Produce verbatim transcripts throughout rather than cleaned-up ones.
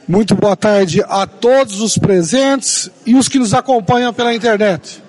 Muito boa tarde a todos os presentes e os que nos acompanham pela internet.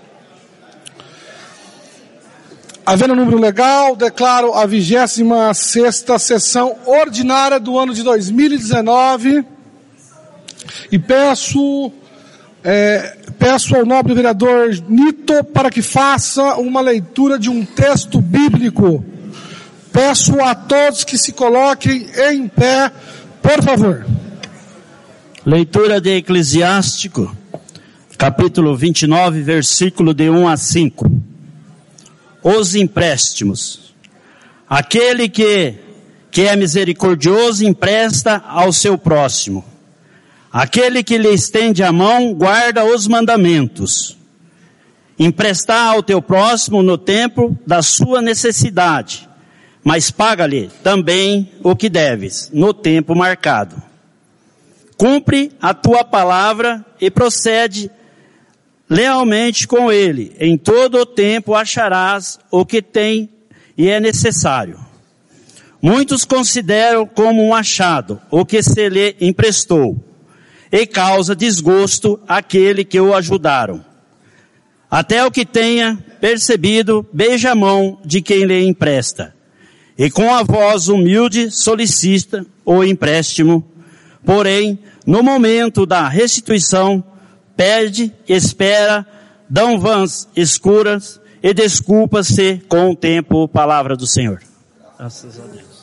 Havendo número legal, declaro a vigésima sexta sessão ordinária do ano de dois mil e dezenove e peço, é, peço ao nobre vereador Nito para que faça uma leitura de um texto bíblico. Peço a todos que se coloquem em pé, por favor. Leitura de Eclesiástico, capítulo vinte e nove, versículo de um a cinco. Os empréstimos. Aquele que, que é misericordioso empresta ao seu próximo. Aquele que lhe estende a mão guarda os mandamentos. Emprestar ao teu próximo no tempo da sua necessidade, mas paga-lhe também o que deves, no tempo marcado. Cumpre a tua palavra e procede lealmente com ele. Em todo o tempo acharás o que tem e é necessário. Muitos consideram como um achado o que se lhe emprestou, e causa desgosto àquele que o ajudaram. Até o que tenha percebido, beija a mão de quem lhe empresta, e com a voz humilde solicita o empréstimo. Porém, no momento da restituição, pede, espera, dão vãs escuras e desculpa-se com o tempo. Palavra do Senhor. Graças a Deus.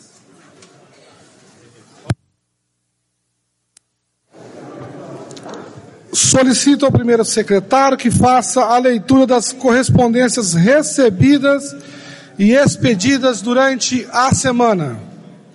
Solicito ao primeiro secretário que faça a leitura das correspondências recebidas e expedidas durante a semana.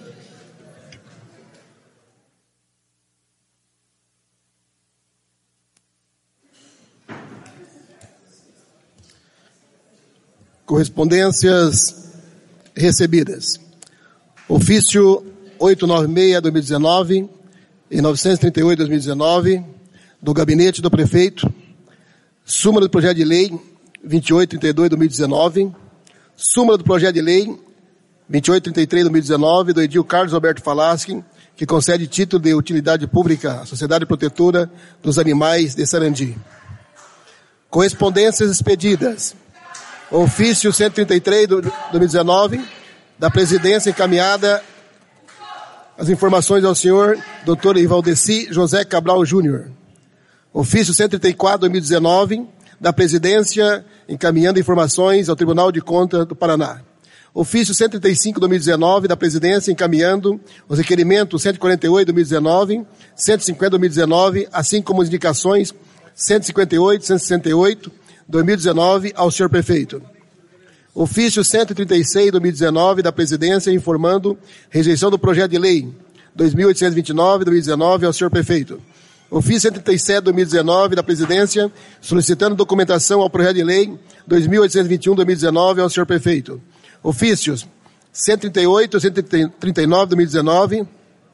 Correspondências recebidas. Ofício oitocentos e noventa e seis, dois mil e dezenove e novecentos e trinta e oito, dois mil e dezenove, do Gabinete do Prefeito. Súmula do Projeto de Lei vinte e oito trinta e dois, dois mil e dezenove. Súmula do Projeto de Lei vinte e oito trinta e três, dois mil e dezenove, do edil Carlos Alberto Falaschi, que concede título de utilidade pública à Sociedade Protetora dos Animais de Sarandi. Correspondências expedidas. Ofício cento e trinta e três, do dois mil e dezenove, da Presidência encaminhada as informações ao senhor doutor Ivaldeci José Cabral Júnior. Ofício cento e trinta e quatro, dois mil e dezenove, da Presidência encaminhando informações ao Tribunal de Contas do Paraná. Ofício cento e trinta e cinco, dois mil e dezenove, da Presidência encaminhando os requerimentos cento e quarenta e oito, dois mil e dezenove, cento e cinquenta, dois mil e dezenove, assim como as indicações cento e cinquenta e oito, cento e sessenta e oito, dois mil e dezenove, ao senhor Prefeito. Ofício cento e trinta e seis, dois mil e dezenove, da Presidência, informando rejeição do Projeto de Lei dois mil oitocentos e vinte e nove, dois mil e dezenove, ao senhor Prefeito. Ofício cento e trinta e sete, dois mil e dezenove, da Presidência, solicitando documentação ao Projeto de Lei dois mil oitocentos e vinte e um, dois mil e dezenove, ao senhor Prefeito. Ofícios cento e trinta e oito, cento e trinta e nove, dois mil e dezenove,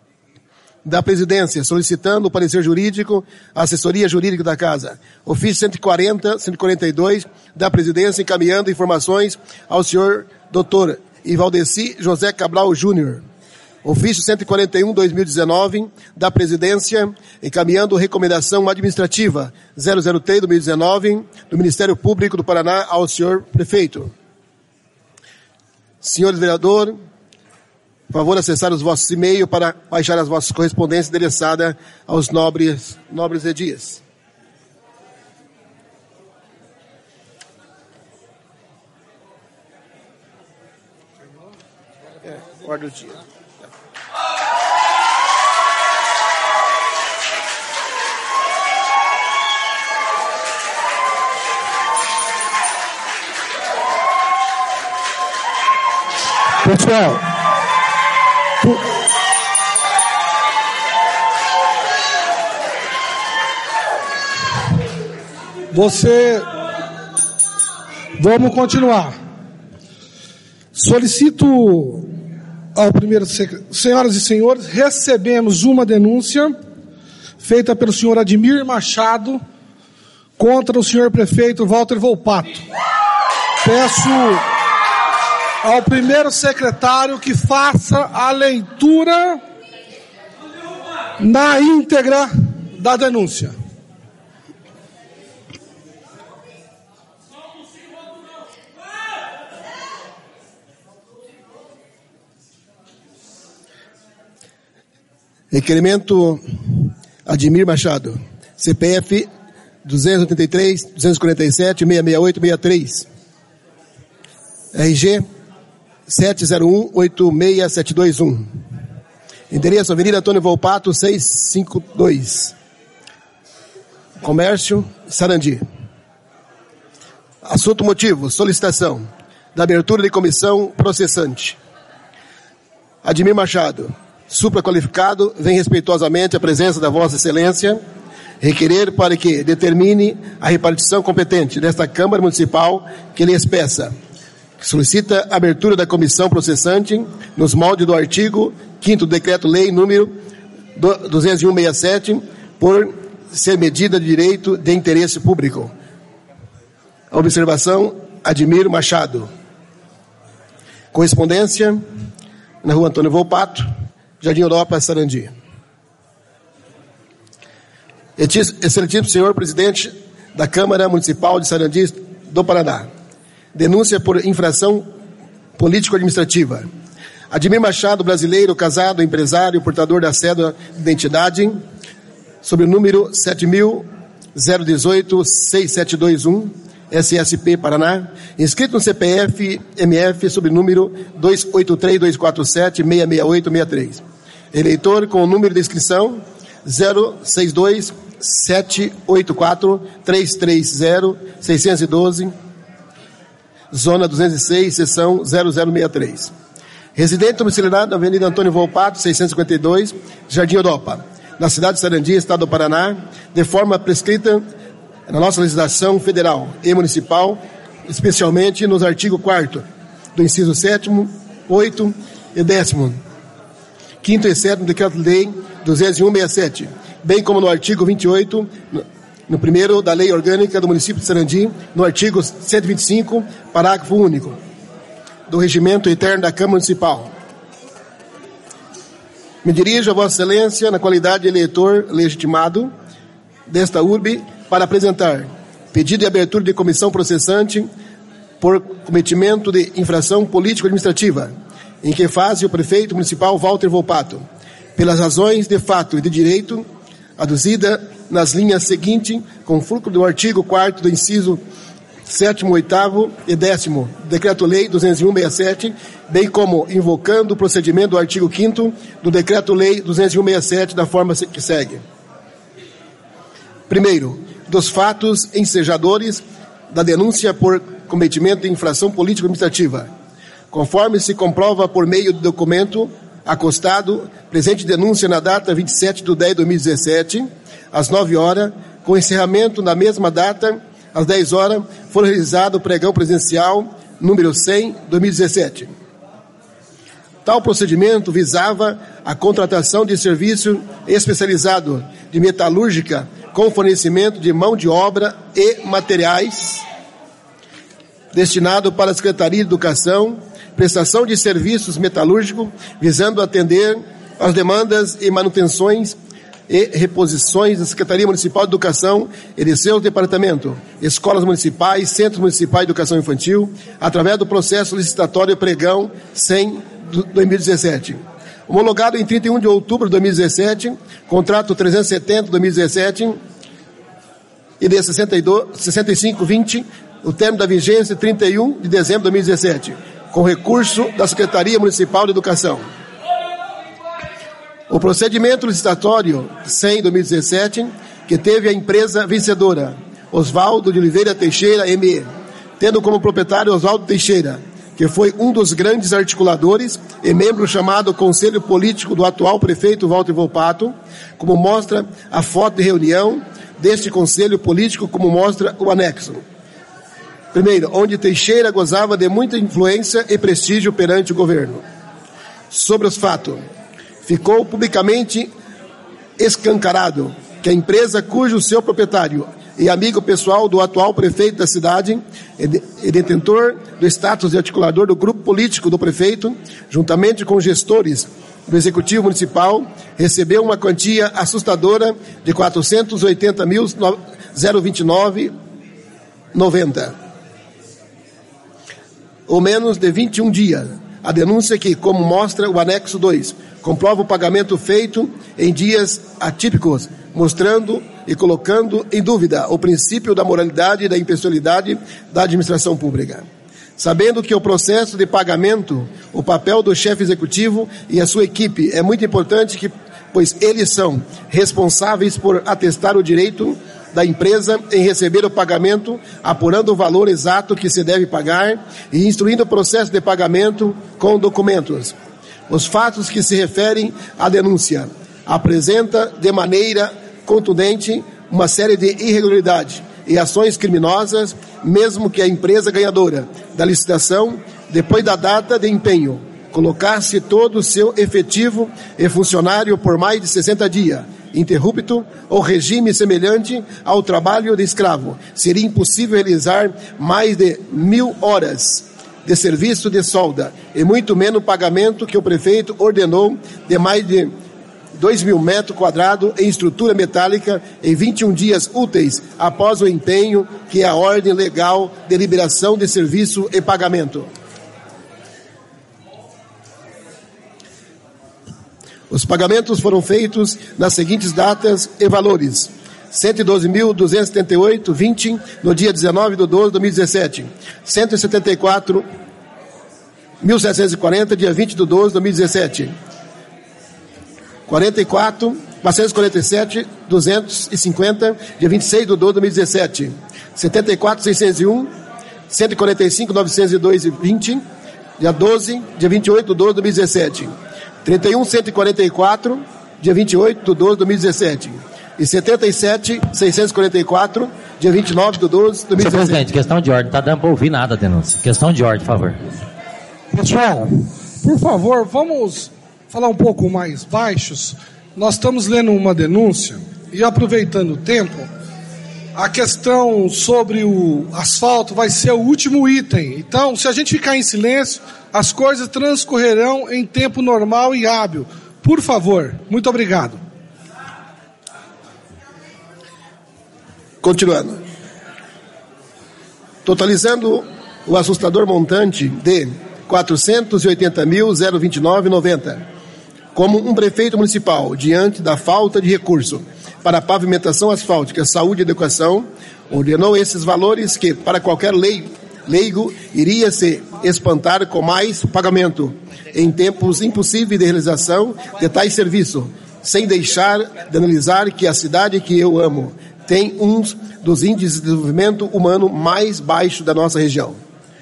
da Presidência, solicitando o parecer jurídico, a assessoria jurídica da Casa. Ofício cento e quarenta, cento e quarenta e dois, da Presidência, encaminhando informações ao senhor doutor Ivaldeci José Cabral Júnior. Ofício cento e quarenta e um, dois mil e dezenove, da Presidência, encaminhando recomendação administrativa zero zero três, dois mil e dezenove, do Ministério Público do Paraná ao senhor Prefeito. Senhores vereadores, por favor, acessar os vossos e-mails para baixar as vossas correspondências endereçadas aos nobres, nobres edias. É, guarda o dia. Pessoal, você, vamos continuar. Solicito ao primeiro secretário, senhoras e senhores, recebemos uma denúncia feita pelo senhor Admir Machado contra o senhor prefeito Walter Volpato. Peço ao primeiro secretário que faça a leitura na íntegra da denúncia. Requerimento Admir Machado, C P F duzentos e oitenta e três, duzentos e quarenta e sete, seiscentos e sessenta e oito, sessenta e três. R G sete zero um oito seis sete dois um. Endereço Avenida Antônio Volpato, seiscentos e cinquenta e dois. Comércio, Sarandi. Assunto motivo, solicitação da abertura de comissão processante. Admir Machado, supraqualificado, vem respeitosamente à presença da Vossa Excelência requerer para que determine a repartição competente desta Câmara Municipal que lhes peça. Solicita a abertura da comissão processante nos moldes do artigo quinto do Decreto-Lei número duzentos e um sessenta e sete, por ser medida de direito de interesse público. Observação, Admir Machado. Correspondência na Rua Antônio Volpato, Jardim Europa, Sarandi. Excelentíssimo senhor presidente da Câmara Municipal de Sarandi do Paraná. Denúncia por infração político-administrativa. Admir Machado, brasileiro, casado, empresário, portador da cédula de identidade, sob o número sete mil zero dezoito seis sete dois um, S S P Paraná, inscrito no C P F M F sob o número dois oito três dois quatro sete seis seis oito seis três. Eleitor com o número de inscrição zero seis dois sete oito quatro três três zero seis um dois, Zona duzentos e seis, seção zero zero seis três. Residente domiciliado na Avenida Antônio Volpato, seiscentos e cinquenta e dois, Jardim Europa, na cidade de Sarandi, Estado do Paraná, de forma prescrita na nossa legislação federal e municipal, especialmente nos artigos quarto do inciso sétimo, oito e décimo, quinto e sétimo do Decreto-Lei duzentos e um sessenta e sete, bem como no artigo vinte e oito, no primeiro da Lei Orgânica do município de Sarandi, no artigo cento e vinte e cinco, parágrafo único, do Regimento Interno da Câmara Municipal. Me dirijo a Vossa Excelência na qualidade de eleitor legitimado desta urbe para apresentar pedido de abertura de comissão processante por cometimento de infração político-administrativa, em que fase o prefeito municipal Walter Volpato, pelas razões de fato e de direito, aduzida nas linhas seguintes, com fulcro do artigo quarto do inciso sétimo, oitavo e décimo, Decreto-Lei duzentos e um sessenta e sete, bem como invocando o procedimento do artigo quinto do Decreto-Lei duzentos e um sessenta e sete, da forma que segue. Primeiro, dos fatos ensejadores da denúncia por cometimento de infração político-administrativa, conforme se comprova por meio do documento acostado, presente denúncia na data vinte e sete de dez de dois mil e dezessete, às nove horas, com encerramento na mesma data, às dez horas, foi realizado o pregão presencial número cem, dois mil e dezessete. Tal procedimento visava a contratação de serviço especializado de metalúrgica com fornecimento de mão de obra e materiais destinado para a Secretaria de Educação, prestação de serviços metalúrgicos, visando atender às demandas e manutenções e reposições da Secretaria Municipal de Educação e de seu departamento, escolas municipais, centros municipais de educação infantil, através do processo licitatório pregão cem de dois mil e dezessete. Homologado em trinta e um de outubro de dois mil e dezessete, contrato trezentos e setenta de dois mil e dezessete e de sessenta e cinco vinte, o termo da vigência trinta e um de dezembro de dois mil e dezessete, com recurso da Secretaria Municipal de Educação. O procedimento licitatório cem de dois mil e dezessete, que teve a empresa vencedora, Oswaldo de Oliveira Teixeira, M E, tendo como proprietário Oswaldo Teixeira, que foi um dos grandes articuladores e membro chamado Conselho Político do atual prefeito Walter Volpato, como mostra a foto de reunião deste Conselho Político, como mostra o anexo. Primeiro, onde Teixeira gozava de muita influência e prestígio perante o governo. Sobre os fatos, ficou publicamente escancarado que a empresa cujo seu proprietário e amigo pessoal do atual prefeito da cidade e detentor do status de articulador do grupo político do prefeito, juntamente com gestores do Executivo Municipal recebeu uma quantia assustadora de quatrocentos e oitenta mil, zero vinte e nove reais e noventa centavos, ou menos de vinte e um dias. A denúncia que, como mostra o anexo dois, comprova o pagamento feito em dias atípicos, mostrando e colocando em dúvida o princípio da moralidade e da impessoalidade da administração pública. Sabendo que o processo de pagamento, o papel do chefe executivo e a sua equipe é muito importante, que, pois eles são responsáveis por atestar o direito da empresa em receber o pagamento, apurando o valor exato que se deve pagar e instruindo o processo de pagamento com documentos. Os fatos que se referem à denúncia apresenta de maneira contundente uma série de irregularidades e ações criminosas, mesmo que a empresa ganhadora da licitação, depois da data de empenho, colocasse todo o seu efetivo e funcionário por mais de sessenta dias, interrupto ou regime semelhante ao trabalho de escravo, seria impossível realizar mais de mil horas de serviço de solda e muito menos o pagamento que o prefeito ordenou de mais de dois mil metros quadrados em estrutura metálica em vinte e um dias úteis após o empenho, que é a ordem legal de liberação de serviço e pagamento. Os pagamentos foram feitos nas seguintes datas e valores: cento e doze mil, duzentos e setenta e oito reais e vinte centavos no dia dezenove de doze de dois mil e dezessete, cento e setenta e quatro mil, setecentos e quarenta, dia vinte de doze de dois mil e dezessete, quarenta e quatro, quatrocentos e quarenta e sete, duzentos e cinquenta, dia vinte e seis de doze de dois mil e dezessete, setenta e quatro, seiscentos e um, cento e quarenta e cinco, novecentos e dois e vinte, dia doze, dia vinte e oito de doze de dois mil e dezessete, trinta e um, cento e quarenta e quatro, dia vinte e oito de doze de dois mil e dezessete, e setenta e sete, seiscentos e quarenta e quatro, dia vinte e nove de doze de dois mil e dezessete. Senhor presidente, questão de ordem, não está dando para ouvir nada a denúncia. Questão de ordem, por favor. Pessoal, por favor, vamos falar um pouco mais baixos. Nós estamos lendo uma denúncia e, aproveitando o tempo, a questão sobre o asfalto vai ser o último item. Então, se a gente ficar em silêncio, as coisas transcorrerão em tempo normal e hábil. Por favor, muito obrigado. Continuando. Totalizando o assustador montante de quatrocentos e oitenta mil, zero vinte e nove reais e noventa centavos. Como um prefeito municipal, diante da falta de recurso para pavimentação asfáltica, saúde e educação, ordenou esses valores que, para qualquer lei, leigo, iria se espantar com mais pagamento, em tempos impossíveis de realização de tais serviços, sem deixar de analisar que a cidade que eu amo tem um dos índices de desenvolvimento humano mais baixos da nossa região.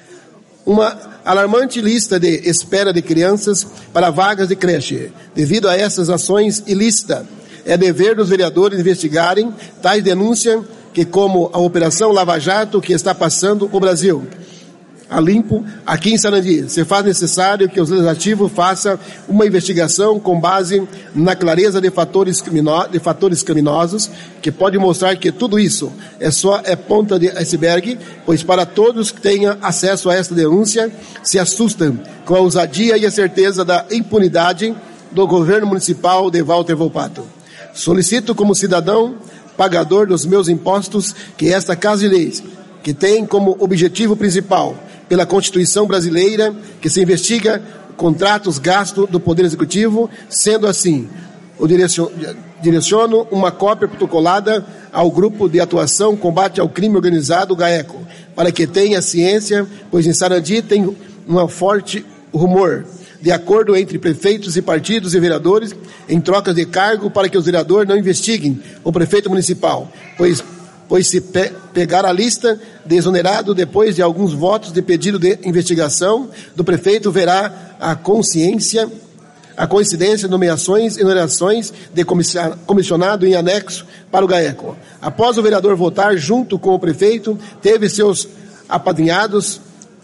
Uma alarmante lista de espera de crianças para vagas de creche. Devido a essas ações ilícitas, é dever dos vereadores investigarem tais denúncias que, como a Operação Lava Jato que está passando o Brasil a limpo aqui em Sarandi, se faz necessário que o Legislativo faça uma investigação com base na clareza de fatores, crimino, de fatores criminosos, que pode mostrar que tudo isso é só é ponta de iceberg, pois para todos que tenham acesso a esta denúncia, se assustam com a ousadia e a certeza da impunidade do governo municipal de Walter Volpato. Solicito como cidadão pagador dos meus impostos que esta Casa de Leis, que tem como objetivo principal pela Constituição brasileira, que se investiga contratos gastos do Poder Executivo, sendo assim, eu direciono uma cópia protocolada ao Grupo de Atuação Combate ao Crime Organizado, GAECO, para que tenha ciência, pois em Sarandi tem um forte rumor de acordo entre prefeitos e partidos e vereadores em trocas de cargo para que os vereadores não investiguem o prefeito municipal, pois pois se pe- pegar a lista de exonerado depois de alguns votos de pedido de investigação do prefeito, verá a consciência, a coincidência de nomeações e nomeações de comissionado em anexo para o GAECO. Após o vereador votar junto com o prefeito, teve seus apadrinhados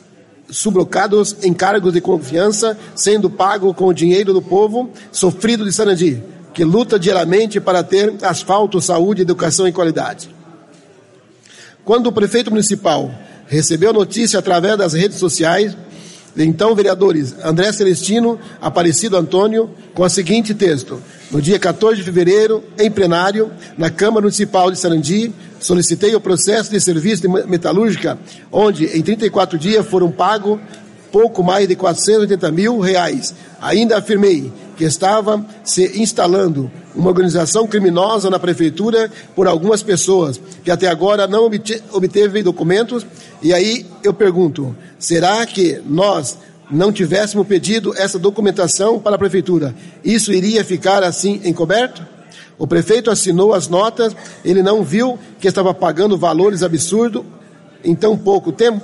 sublocados em cargos de confiança, sendo pago com o dinheiro do povo sofrido de Sarandi, que luta diariamente para ter asfalto, saúde, educação e qualidade. Quando o prefeito municipal recebeu notícia através das redes sociais então vereadores André Celestino, Aparecido Antônio, com o seguinte texto: no dia quatorze de fevereiro, em plenário, na Câmara Municipal de Sarandi, solicitei o processo de serviço de metalúrgica, onde em trinta e quatro dias foram pagos pouco mais de quatrocentos e oitenta mil reais. Ainda afirmei que estava se instalando uma organização criminosa na prefeitura por algumas pessoas, que até agora não obteve documentos. E aí eu pergunto, será que nós não tivéssemos pedido essa documentação para a prefeitura, isso iria ficar assim encoberto? O prefeito assinou as notas, ele não viu que estava pagando valores absurdos em tão pouco tempo?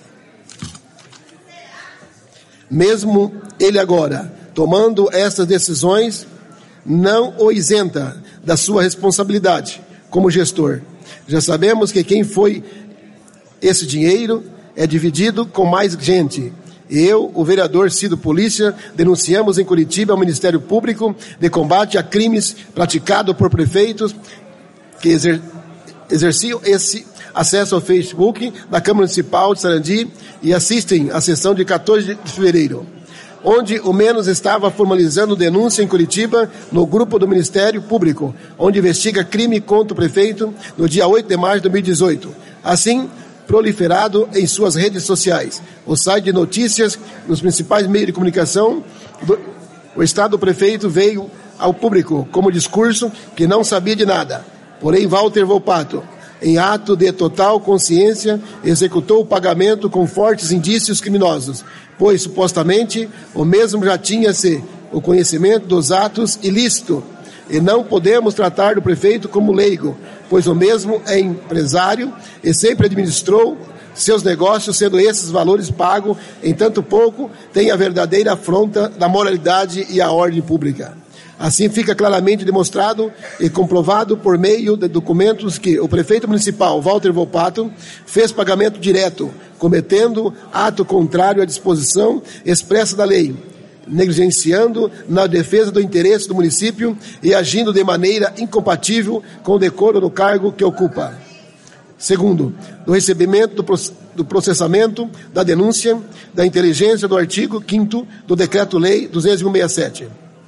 Mesmo ele agora tomando essas decisões, não o isenta da sua responsabilidade como gestor. Já sabemos que quem foi esse dinheiro é dividido com mais gente. Eu, o vereador Cido Polícia, denunciamos em Curitiba ao Ministério Público de Combate a Crimes praticado por prefeitos que exer- exerciam esse acesso ao Facebook da Câmara Municipal de Sarandi e assistem à sessão de quatorze de fevereiro, onde o menos estava formalizando denúncia em Curitiba no grupo do Ministério Público, onde investiga crime contra o prefeito no dia oito de março de dois mil e dezoito. Assim, proliferado em suas redes sociais, o site de notícias, nos principais meios de comunicação, do, o estado do prefeito veio ao público como discurso que não sabia de nada. Porém, Walter Volpato, em ato de total consciência, executou o pagamento com fortes indícios criminosos, pois, supostamente, o mesmo já tinha-se o conhecimento dos atos ilícitos, e não podemos tratar do prefeito como leigo, pois o mesmo é empresário e sempre administrou seus negócios, sendo esses valores pagos em tanto pouco, tem a verdadeira afronta da moralidade e a ordem pública. Assim fica claramente demonstrado e comprovado por meio de documentos que o prefeito municipal, Walter Volpato, fez pagamento direto, cometendo ato contrário à disposição expressa da lei, negligenciando na defesa do interesse do município e agindo de maneira incompatível com o decoro do cargo que ocupa. Segundo, do recebimento do processamento da denúncia da inteligência do artigo quinto do Decreto-Lei duzentos e sessenta e sete.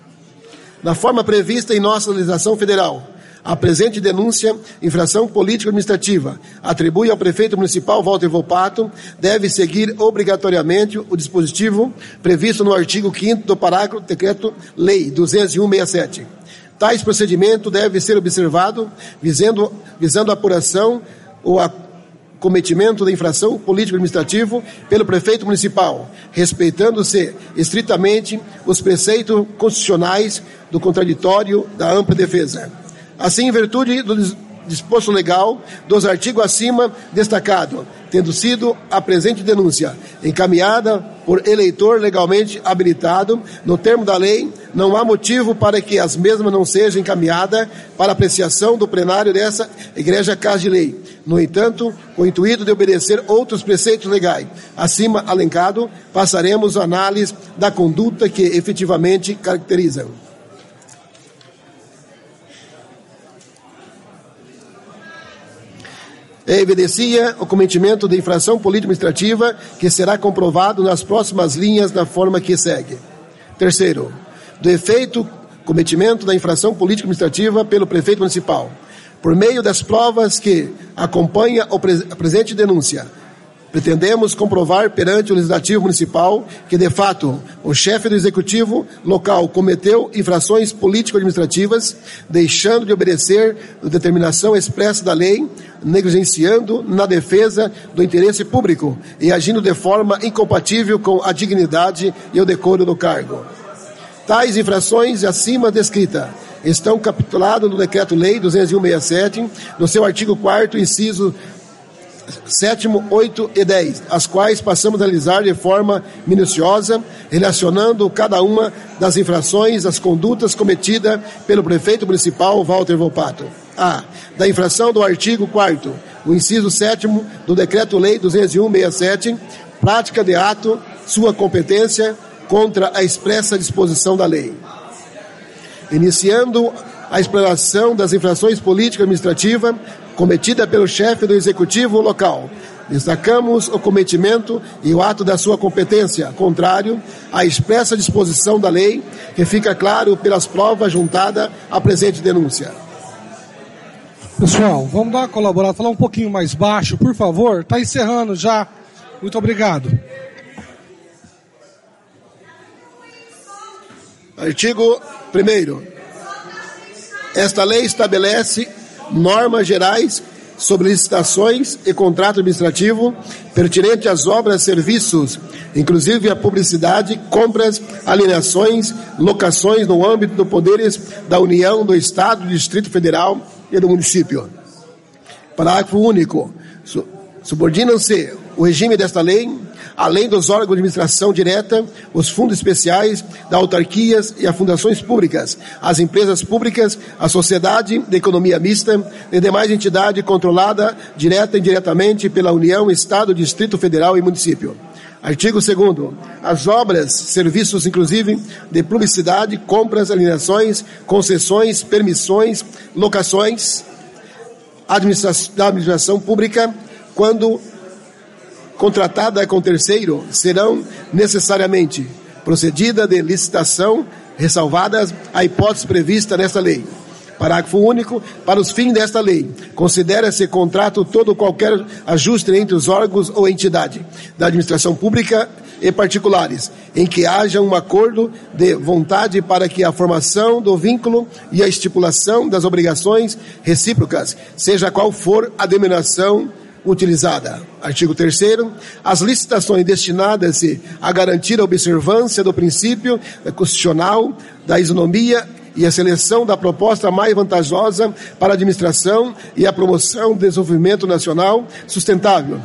Na forma prevista em nossa legislação federal, a presente denúncia, infração político-administrativa, atribui ao prefeito municipal Walter Volpato, deve seguir obrigatoriamente o dispositivo previsto no artigo quinto do parágrafo do Decreto-Lei duzentos e sessenta e sete. Tais procedimentos devem ser observados visando, visando a apuração ou a cometimento da infração político-administrativo pelo prefeito municipal, respeitando-se estritamente os preceitos constitucionais do contraditório da ampla defesa. Assim, em virtude do disposto legal dos artigos acima destacado, tendo sido a presente denúncia encaminhada por eleitor legalmente habilitado no termo da lei, não há motivo para que as mesmas não sejam encaminhadas para apreciação do plenário dessa Igreja Casa de Lei. No entanto, com o intuito de obedecer outros preceitos legais acima alencado, passaremos a análise da conduta que efetivamente caracterizam. Evidencia o cometimento de infração político-administrativa que será comprovado nas próximas linhas da forma que segue. Terceiro, do efeito cometimento da infração político-administrativa pelo prefeito municipal. Por meio das provas que acompanham a presente denúncia, pretendemos comprovar perante o Legislativo Municipal que, de fato, o chefe do Executivo local cometeu infrações político-administrativas, deixando de obedecer a determinação expressa da lei, negligenciando na defesa do interesse público e agindo de forma incompatível com a dignidade e o decoro do cargo. Tais infrações acima descritas estão capituladas no Decreto-Lei duzentos e sessenta e sete, no seu artigo quarto, inciso sétimo, oito e dez, as quais passamos a analisar de forma minuciosa, relacionando cada uma das infrações às condutas cometidas pelo prefeito municipal Walter Volpato. A. Da infração do artigo quarto, o inciso sétimo do Decreto-Lei duzentos e sessenta e sete, prática de ato, sua competência contra a expressa disposição da lei. Iniciando a exploração das infrações político-administrativas cometida pelo chefe do Executivo local, Destacamos o cometimento e o ato da sua competência, contrário à expressa disposição da lei, que fica claro pelas provas juntadas à presente denúncia. Pessoal, vamos dar uma colaborada, falar um pouquinho mais baixo, por favor. Está encerrando já. Muito obrigado. Artigo primeiro. Esta lei estabelece normas gerais sobre licitações e contrato administrativo pertinente às obras e serviços, inclusive a publicidade, compras, alienações, locações no âmbito dos poderes da União, do Estado, do Distrito Federal e do município. Parágrafo único. Subordinam-se o regime desta lei, além dos órgãos de administração direta, os fundos especiais das autarquias e as fundações públicas, as empresas públicas, a sociedade de economia mista e demais entidade controlada direta e indiretamente pela União, Estado, Distrito Federal e município. Artigo segundo. As obras, serviços, inclusive, de publicidade, compras, alienações, concessões, permissões, locações administração, da administração pública, quando contratada com terceiro, serão necessariamente procedida de licitação, ressalvadas a hipótese prevista nesta lei. Parágrafo único. Para os fins desta lei, considera-se contrato todo qualquer ajuste entre os órgãos ou entidade da administração pública e particulares, em que haja um acordo de vontade para que a formação do vínculo e a estipulação das obrigações recíprocas, seja qual for a denominação utilizada. Artigo terceiro. As licitações destinadas-se a garantir a observância do princípio constitucional da isonomia e a seleção da proposta mais vantajosa para a administração e a promoção do desenvolvimento nacional sustentável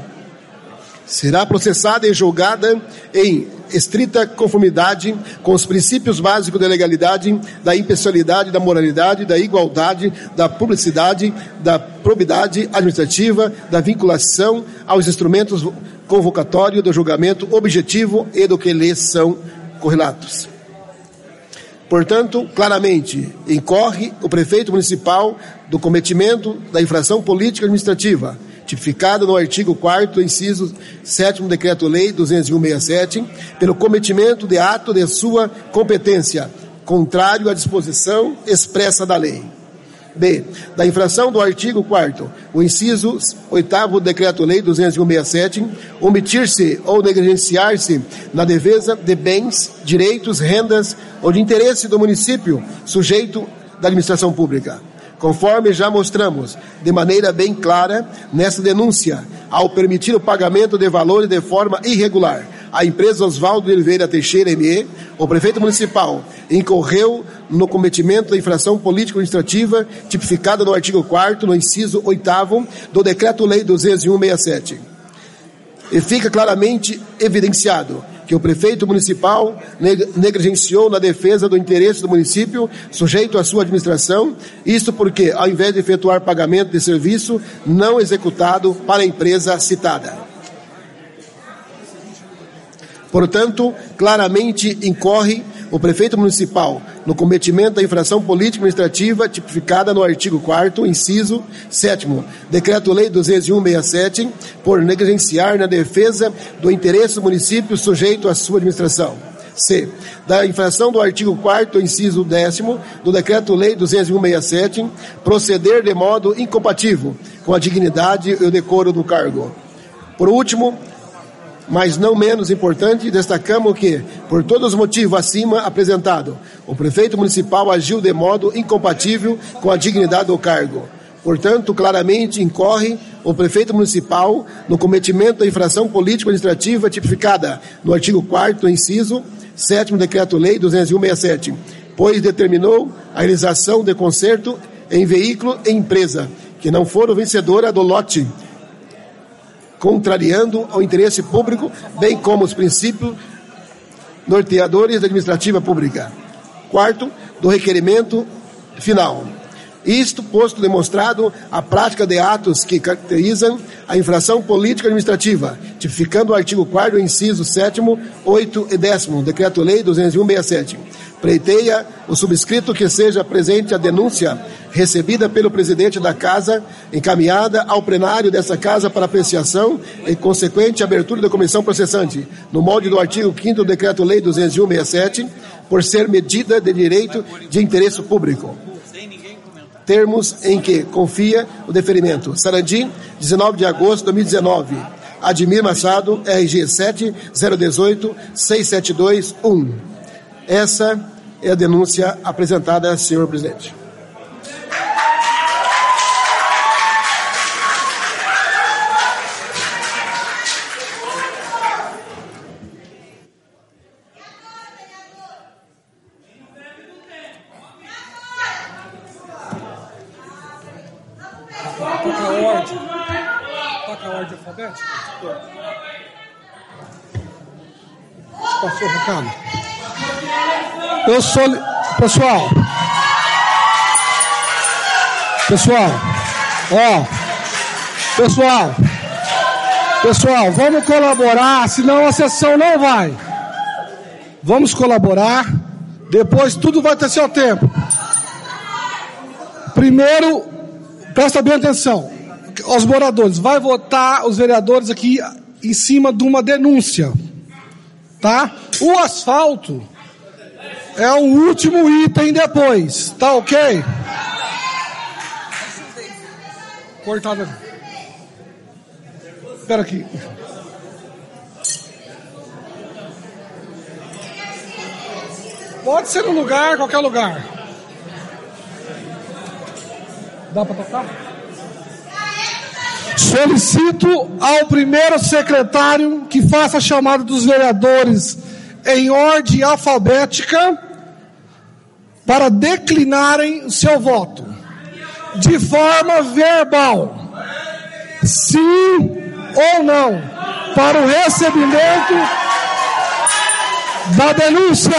será processada e julgada em estrita conformidade com os princípios básicos da legalidade, da impessoalidade, da moralidade, da igualdade, da publicidade, da probidade administrativa, da vinculação aos instrumentos convocatórios do julgamento objetivo e do que lhes são correlatos. Portanto, claramente, incorre o prefeito municipal do cometimento da infração política administrativa, tipificada no artigo quarto, inciso sétimo do Decreto-Lei duzentos e um sessenta e sete, pelo cometimento de ato de sua competência, contrário à disposição expressa da lei. B. Da infração do artigo quarto, o inciso oitavo do Decreto-Lei duzentos e um sessenta e sete, omitir-se ou negligenciar-se na defesa de bens, direitos, rendas ou de interesse do município sujeito da administração pública. Conforme já mostramos, de maneira bem clara, nessa denúncia, ao permitir o pagamento de valores de forma irregular à empresa Oswaldo de Oliveira Teixeira M E, o prefeito municipal incorreu no cometimento da infração político-administrativa tipificada no artigo quarto, no inciso oitavo do Decreto-Lei duzentos e um sessenta e sete. E fica claramente evidenciado que o prefeito municipal negligenciou na defesa do interesse do município sujeito à sua administração, isto porque, ao invés de efetuar pagamento de serviço não executado para a empresa citada. Portanto, claramente incorre o prefeito municipal no cometimento da infração político-administrativa tipificada no artigo quarto, inciso sétimo, Decreto-Lei duzentos e um sessenta e sete, por negligenciar na defesa do interesse do município sujeito à sua administração. C. Da infração do artigo quarto, inciso décimo, do Decreto-Lei duzentos e um sessenta e sete, proceder de modo incompatível com a dignidade e o decoro do cargo. Por último, mas não menos importante, destacamos que, por todos os motivos acima apresentados, o prefeito municipal agiu de modo incompatível com a dignidade do cargo. Portanto, claramente incorre o prefeito municipal no cometimento da infração político-administrativa tipificada no artigo quarto, inciso sétimo, Decreto-Lei duzentos e um sessenta e sete, pois determinou a realização de concerto em veículo e empresa, que não foram vencedora do lote, contrariando ao interesse público, bem como os princípios norteadores da administrativa pública. Quarto, do requerimento final. Isto posto demonstrado a prática de atos que caracterizam a infração política administrativa, tipificando o artigo quarto, inciso sétimo, oito e décimo, Decreto-Lei duzentos e um sessenta e sete. Pleiteia o subscrito que seja presente a denúncia recebida pelo presidente da Casa, encaminhada ao plenário dessa Casa para apreciação e consequente abertura da comissão processante, no molde do artigo quinto do Decreto-Lei duzentos e um sessenta e sete, por ser medida de direito de interesse público. Termos em que confia o deferimento. Sarandi, dezenove de agosto de dois mil e dezenove. Admir Machado, R G sete zero um oito seis sete dois um. Essa é a denúncia apresentada, senhor presidente. Toca a ordem. Toca a ordem alfabética. Passou o recado. Eu sou... Pessoal. Pessoal. Ó. Pessoal. Pessoal, vamos colaborar, senão a sessão não vai. Vamos colaborar. Depois tudo vai ter seu tempo. Primeiro, presta bem atenção. Os moradores, vai votar os vereadores aqui em cima de uma denúncia. Tá? O asfalto é o último item depois. Tá ok? Cortado. Espera aqui. Pode ser no lugar, qualquer lugar. Dá para tocar? Solicito ao primeiro secretário que faça a chamada dos vereadores em ordem alfabética para declinarem o seu voto de forma verbal, sim ou não, para o recebimento da denúncia.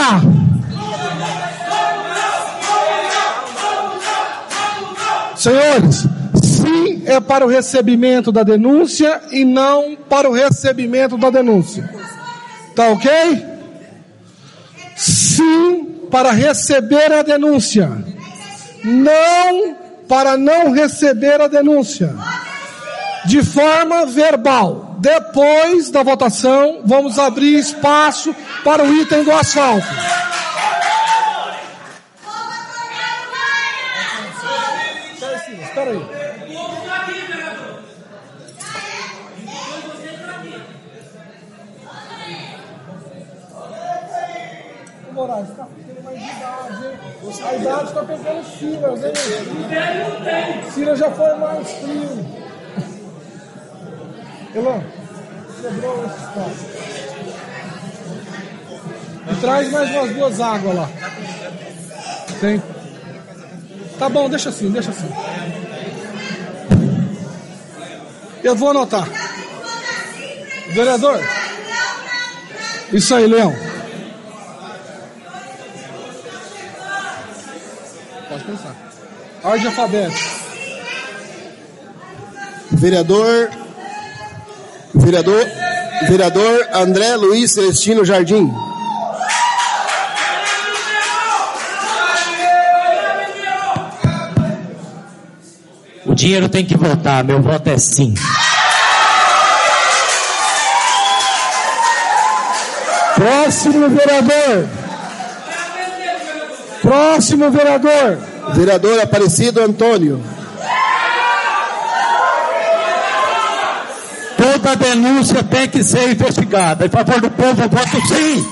Senhores, sim é para o recebimento da denúncia e não para o recebimento da denúncia. Tá ok? Sim para receber a denúncia. Não para não receber a denúncia. De forma verbal. Depois da votação, vamos abrir espaço para o item do asfalto. Espera aí. O Moraes, está ficando mais de idade, hein? A idade está pegando Silas, hein? Silas já foi mais frio. Elan, quebrou esse espaço. E traz mais umas duas águas lá. Tem. Tá bom, deixa assim, deixa assim. Eu vou anotar. Vereador. Isso aí, Leão. Pode pensar. Ordem alfabética. Vereador... Vereador... Vereador André Luiz Celestino Jardim. O dinheiro tem que votar, meu voto é sim. Próximo vereador. Próximo vereador. Vereador Aparecido Antônio. Toda denúncia tem que ser investigada. Em favor do povo, eu voto sim.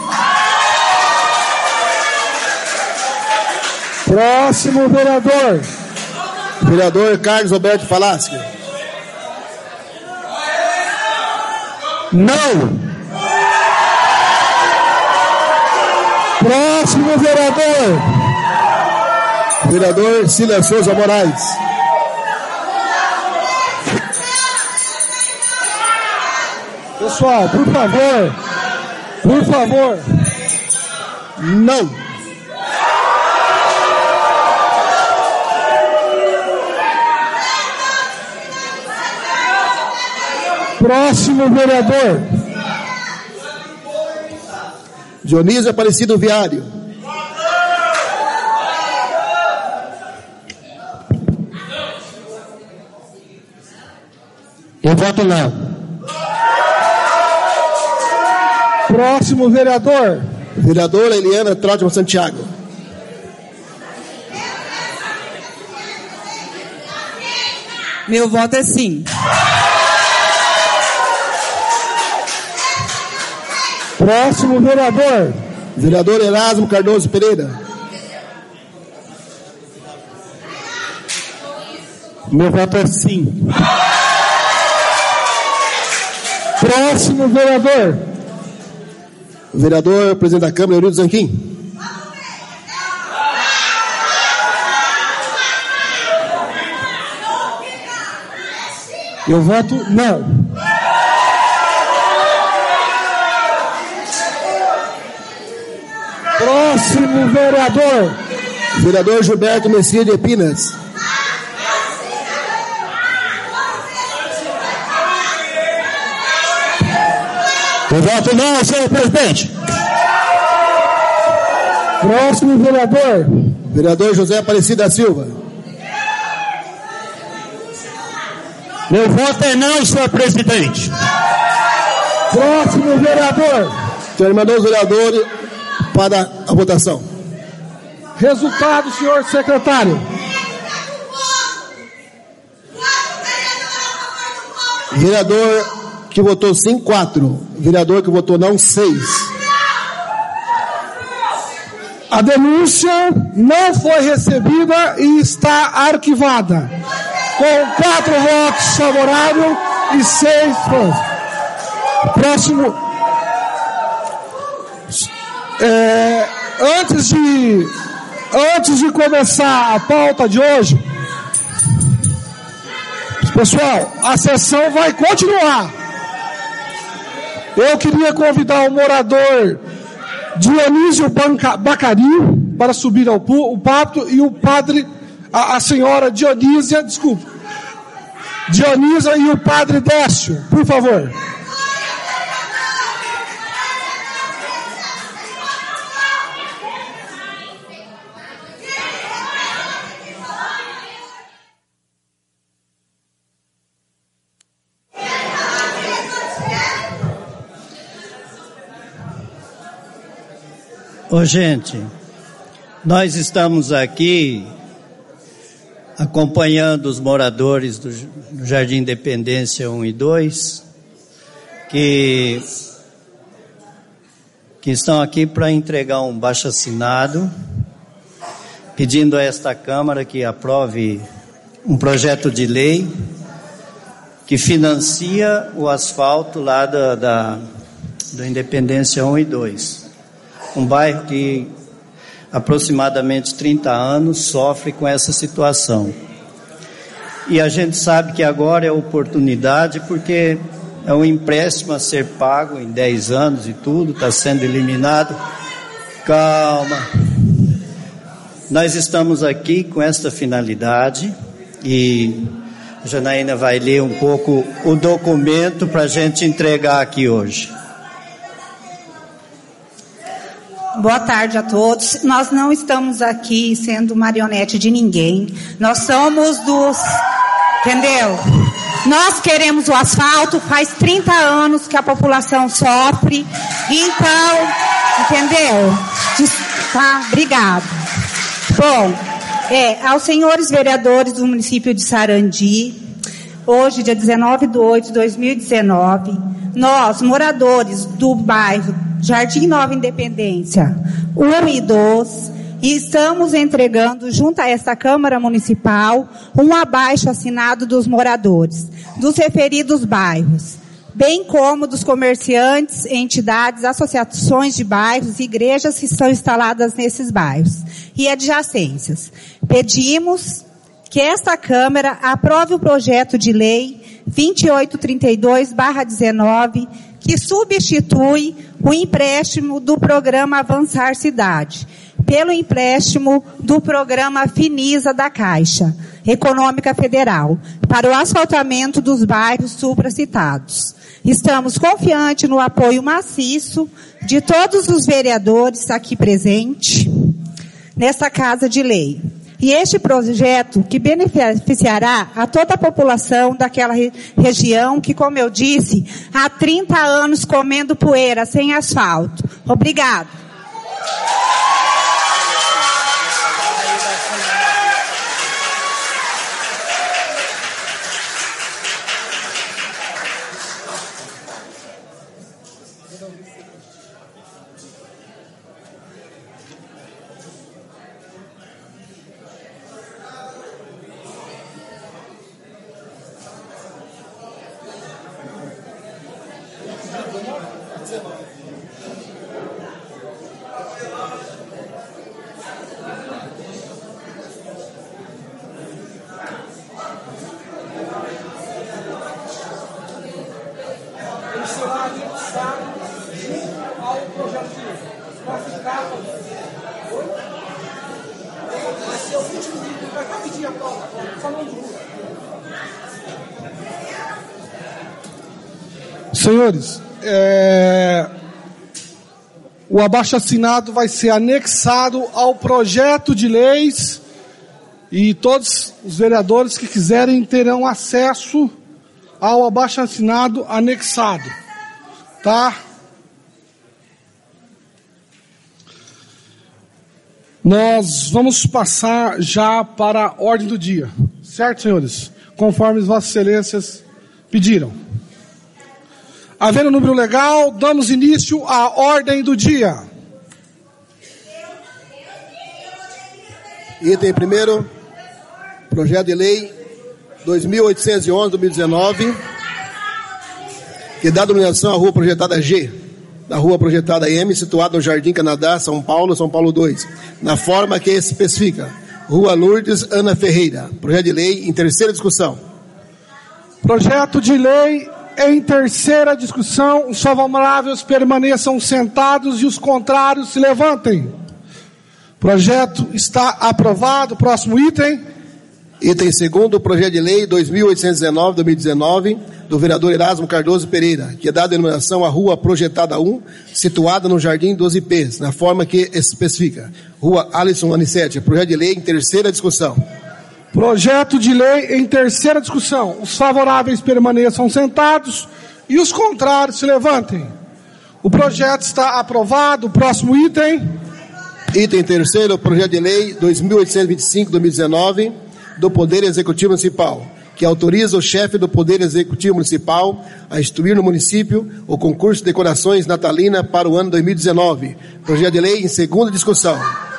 Próximo vereador. Vereador Carlos Alberto Falaschi. Não. Próximo vereador. Vereador Silas Souza Moraes. Pessoal, por favor. Por favor. Não. Próximo vereador. Dionísio Aparecido Viário. Eu voto não. Próximo vereador. Vereadora Eliana Trautmann Santiago. Meu voto é sim. Próximo vereador. Vereador Erasmo Cardoso Pereira. Meu voto é sim. Próximo vereador. Vereador, presidente da Câmara, Eurido Zanquim. Eu voto não. Próximo vereador. Vereador Gilberto Messias de Epinas. Eu voto não, senhor presidente. Próximo vereador. Vereador José Aparecido da Silva. Meu voto é não, senhor presidente. Próximo vereador. Terminou os vereadores para a votação. Resultado, senhor secretário. Vereador que votou sim, quatro. Vereador que votou não, seis. A denúncia não foi recebida e está arquivada. Com quatro votos favoráveis e seis contra. Próximo. É, antes de antes de começar a pauta de hoje, pessoal, a sessão vai continuar. Eu queria convidar o morador Dionísio Banca, Bacari para subir ao pu, pátio e o padre, a, a senhora Dionísia, desculpa, Dionísia e o padre Décio, por favor. Ô, gente, nós estamos aqui acompanhando os moradores do Jardim Independência um e dois, que, que estão aqui para entregar um baixo-assinado, pedindo a esta Câmara que aprove um projeto de lei que financia o asfalto lá da, da, do Independência um e dois. Um bairro que aproximadamente trinta anos sofre com essa situação. E a gente sabe que agora é oportunidade, porque é um empréstimo a ser pago em dez anos e tudo, está sendo eliminado. Calma. Nós estamos aqui com esta finalidade e a Janaína vai ler um pouco o documento para a gente entregar aqui hoje. Boa tarde a todos. Nós não estamos aqui sendo marionete de ninguém. Nós somos dos... Entendeu? Nós queremos o asfalto, faz trinta anos que a população sofre. Então, entendeu? Tá, obrigado. Bom, é, aos senhores vereadores do município de Sarandi, hoje, dia dezenove de oito de dois mil e dezenove, nós, moradores do bairro Jardim Nova Independência um e dois, estamos entregando junto a esta Câmara Municipal um abaixo-assinado dos moradores dos referidos bairros, bem como dos comerciantes, entidades, associações de bairros e igrejas que estão instaladas nesses bairros e adjacências. Pedimos que esta Câmara aprove o projeto de lei vinte e oito trinta e dois barra dezenove, que substitui o empréstimo do programa Avançar Cidade pelo empréstimo do programa Finisa da Caixa Econômica Federal para o asfaltamento dos bairros supracitados. Estamos confiantes no apoio maciço de todos os vereadores aqui presentes nesta Casa de Lei. E este projeto que beneficiará a toda a população daquela re- região que, como eu disse, há trinta anos comendo poeira sem asfalto. Obrigada. Senhores, é, o abaixo-assinado vai ser anexado ao projeto de leis e todos os vereadores que quiserem terão acesso ao abaixo-assinado anexado, tá? Nós vamos passar já para a ordem do dia, certo, senhores? Conforme as vossas excelências pediram. Havendo número legal, damos início à ordem do dia. Item primeiro, projeto de lei dois mil oitocentos e onze, dois mil e dezenove, que dá denominação à rua projetada G, da rua projetada M, situada no Jardim Canadá, São Paulo, São Paulo dois, na forma que especifica. Rua Lourdes Ana Ferreira. Projeto de lei em terceira discussão. Projeto de lei em terceira discussão. Os favoráveis permaneçam sentados e os contrários se levantem. Projeto está aprovado. Próximo item. Item segundo, projeto de lei dois mil oitocentos e dezenove, dois mil e dezenove, do vereador Erasmo Cardoso Pereira, que dá denominação à rua projetada um, situada no Jardim dos I Pês, na forma que especifica. Rua Alisson Anissete. Projeto de lei em terceira discussão. Projeto de lei em terceira discussão. Os favoráveis permaneçam sentados e os contrários se levantem. O projeto está aprovado. Próximo item. Item terceiro, projeto de lei dois mil oitocentos e vinte e cinco, dois mil e dezenove, do Poder Executivo Municipal, que autoriza o chefe do Poder Executivo Municipal a instituir no município o concurso de decorações natalina para o ano dois mil e dezenove. Projeto de lei em segunda discussão.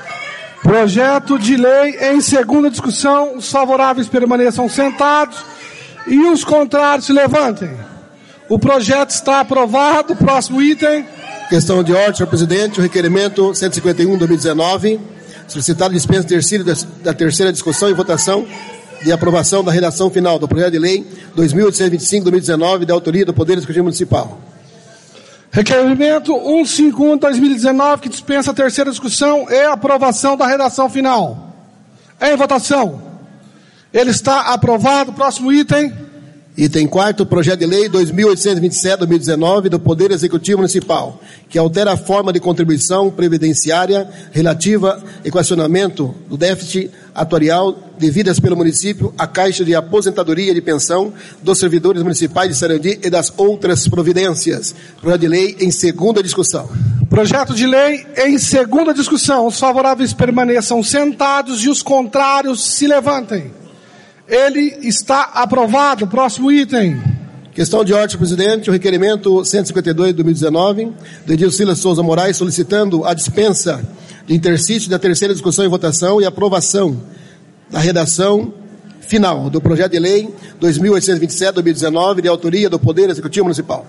Projeto de lei em segunda discussão. Os favoráveis permaneçam sentados e os contrários se levantem. O projeto está aprovado. Próximo item. Questão de ordem, senhor presidente. O requerimento cento e cinquenta e um, dois mil e dezenove, solicitado dispensa terceira da terceira discussão e votação de aprovação da redação final do projeto de lei dois mil oitocentos e vinte e cinco, dois mil e dezenove, da autoria do Poder Executivo Municipal. Requerimento cento e cinquenta e um, dois mil e dezenove, que dispensa a terceira discussão e aprovação da redação final. Em votação. Ele está aprovado. Próximo item. Item quarto, projeto de lei dois mil oitocentos e vinte e sete, dois mil e dezenove, do Poder Executivo Municipal, que altera a forma de contribuição previdenciária relativa ao equacionamento do déficit atuarial devidas pelo município à Caixa de Aposentadoria de Pensão dos Servidores Municipais de Sarandi e das outras providências. Projeto de lei em segunda discussão. Projeto de lei em segunda discussão. Os favoráveis permaneçam sentados e os contrários se levantem. Ele está aprovado. Próximo item. Questão de ordem, senhor presidente. O requerimento cento e cinquenta e dois de dois mil e dezenove, do Edil Silas Souza Moraes, solicitando a dispensa de interstício da terceira discussão e votação e aprovação da redação final do projeto de lei dois mil oitocentos e vinte e sete, dois mil e dezenove, de autoria do Poder Executivo Municipal.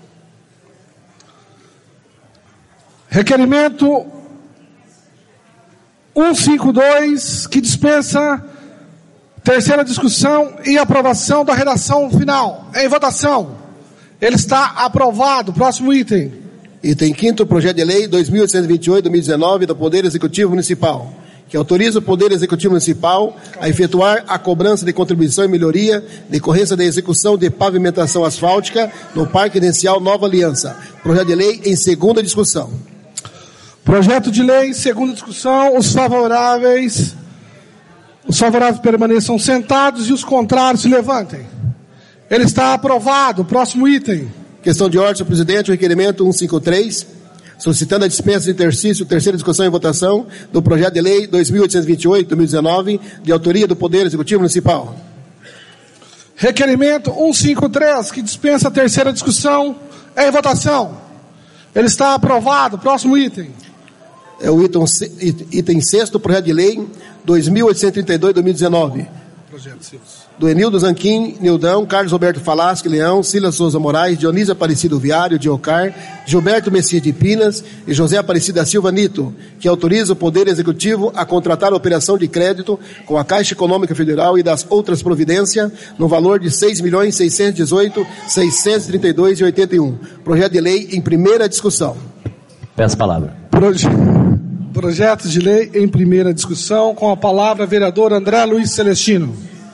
Requerimento cento e cinquenta e dois, que dispensa terceira discussão e aprovação da redação final. Em votação. Ele está aprovado. Próximo item. Item quinto, projeto de lei dois mil oitocentos e vinte e oito, dois mil e dezenove, do Poder Executivo Municipal, que autoriza o Poder Executivo Municipal a efetuar a cobrança de contribuição e melhoria decorrência da execução de pavimentação asfáltica no Parque Residencial Nova Aliança. Projeto de lei em segunda discussão. Projeto de lei em segunda discussão. Os favoráveis Os favoráveis permaneçam sentados e os contrários se levantem. Ele está aprovado. Próximo item. Questão de ordem, senhor presidente, o requerimento cento e cinquenta e três, solicitando a dispensa de exercício, terceira discussão e votação do projeto de lei dois mil oitocentos e vinte e oito, dois mil e dezenove, de autoria do Poder Executivo Municipal. Requerimento cento e cinquenta e três, que dispensa a terceira discussão em votação. Ele está aprovado. Próximo item. É o item, item sexto, projeto de lei dois mil oitocentos e trinta e dois, dois mil e dezenove. Do Enildo Zanquim, Nildão, Carlos Roberto Falaschi, Leão, Silas Souza Moraes, Dionísio Aparecido Viário, Diocar, Gilberto Messias de Pinas e José Aparecido da Silva Nito, que autoriza o Poder Executivo a contratar a operação de crédito com a Caixa Econômica Federal e das outras providências no valor de seis milhões seiscentos e dezoito mil seiscentos e trinta e dois reais e oitenta e um. Projeto de lei em primeira discussão. Peço a palavra. Proje... Projeto de lei em primeira discussão, com a palavra vereador André Luiz Celestino.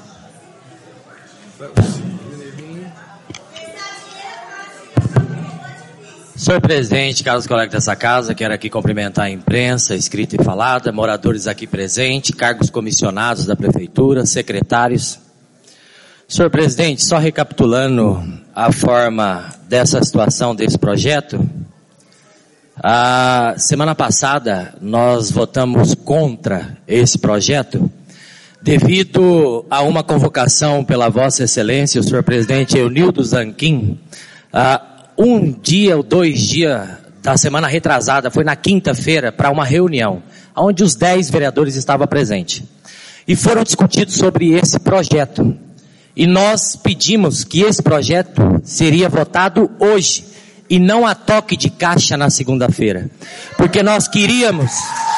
Senhor presidente, caros colegas dessa casa, quero aqui cumprimentar a imprensa, escrita e falada, moradores aqui presentes, cargos comissionados da prefeitura, secretários. Senhor presidente, só recapitulando a forma dessa situação desse projeto, a semana passada nós votamos contra esse projeto devido a uma convocação pela Vossa Excelência, o senhor presidente Enildo Zanquim, a um dia ou dois dias da semana retrasada, foi na quinta-feira, para uma reunião, onde os dez vereadores estavam presentes. E foram discutidos sobre esse projeto. E nós pedimos que esse projeto seria votado hoje, e não a toque de caixa na segunda-feira. Porque nós queríamos...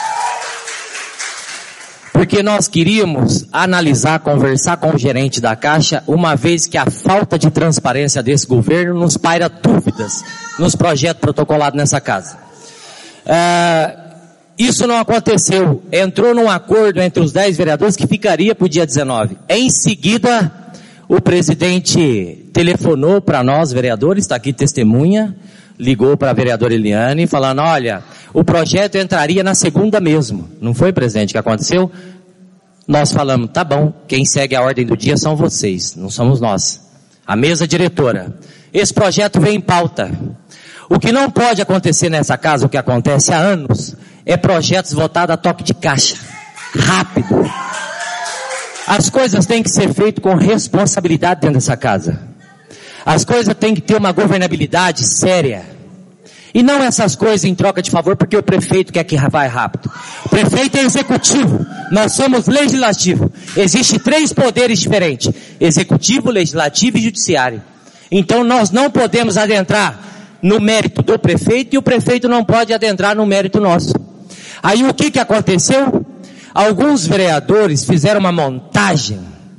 Porque nós queríamos analisar, conversar com o gerente da Caixa, uma vez que a falta de transparência desse governo nos paira dúvidas nos projetos protocolados nessa casa. É, isso não aconteceu. Entrou num acordo entre os dez vereadores que ficaria para o dia dezenove. Em seguida, o presidente telefonou para nós, vereadores, está aqui testemunha, ligou para a vereadora Eliane, falando, olha, o projeto entraria na segunda mesmo. Não foi, presidente, que aconteceu? Nós falamos, tá bom, quem segue a ordem do dia são vocês, não somos nós. A mesa diretora. Esse projeto vem em pauta. O que não pode acontecer nessa casa, o que acontece há anos, é projetos votados a toque de caixa. Rápido. As coisas têm que ser feitas com responsabilidade dentro dessa casa. As coisas têm que ter uma governabilidade séria. E não essas coisas em troca de favor porque o prefeito quer que vai rápido. O prefeito é executivo, nós somos legislativo. Existem três poderes diferentes: executivo, legislativo e judiciário. Então nós não podemos adentrar no mérito do prefeito e o prefeito não pode adentrar no mérito nosso. Aí o que que aconteceu? Alguns vereadores fizeram uma montagem,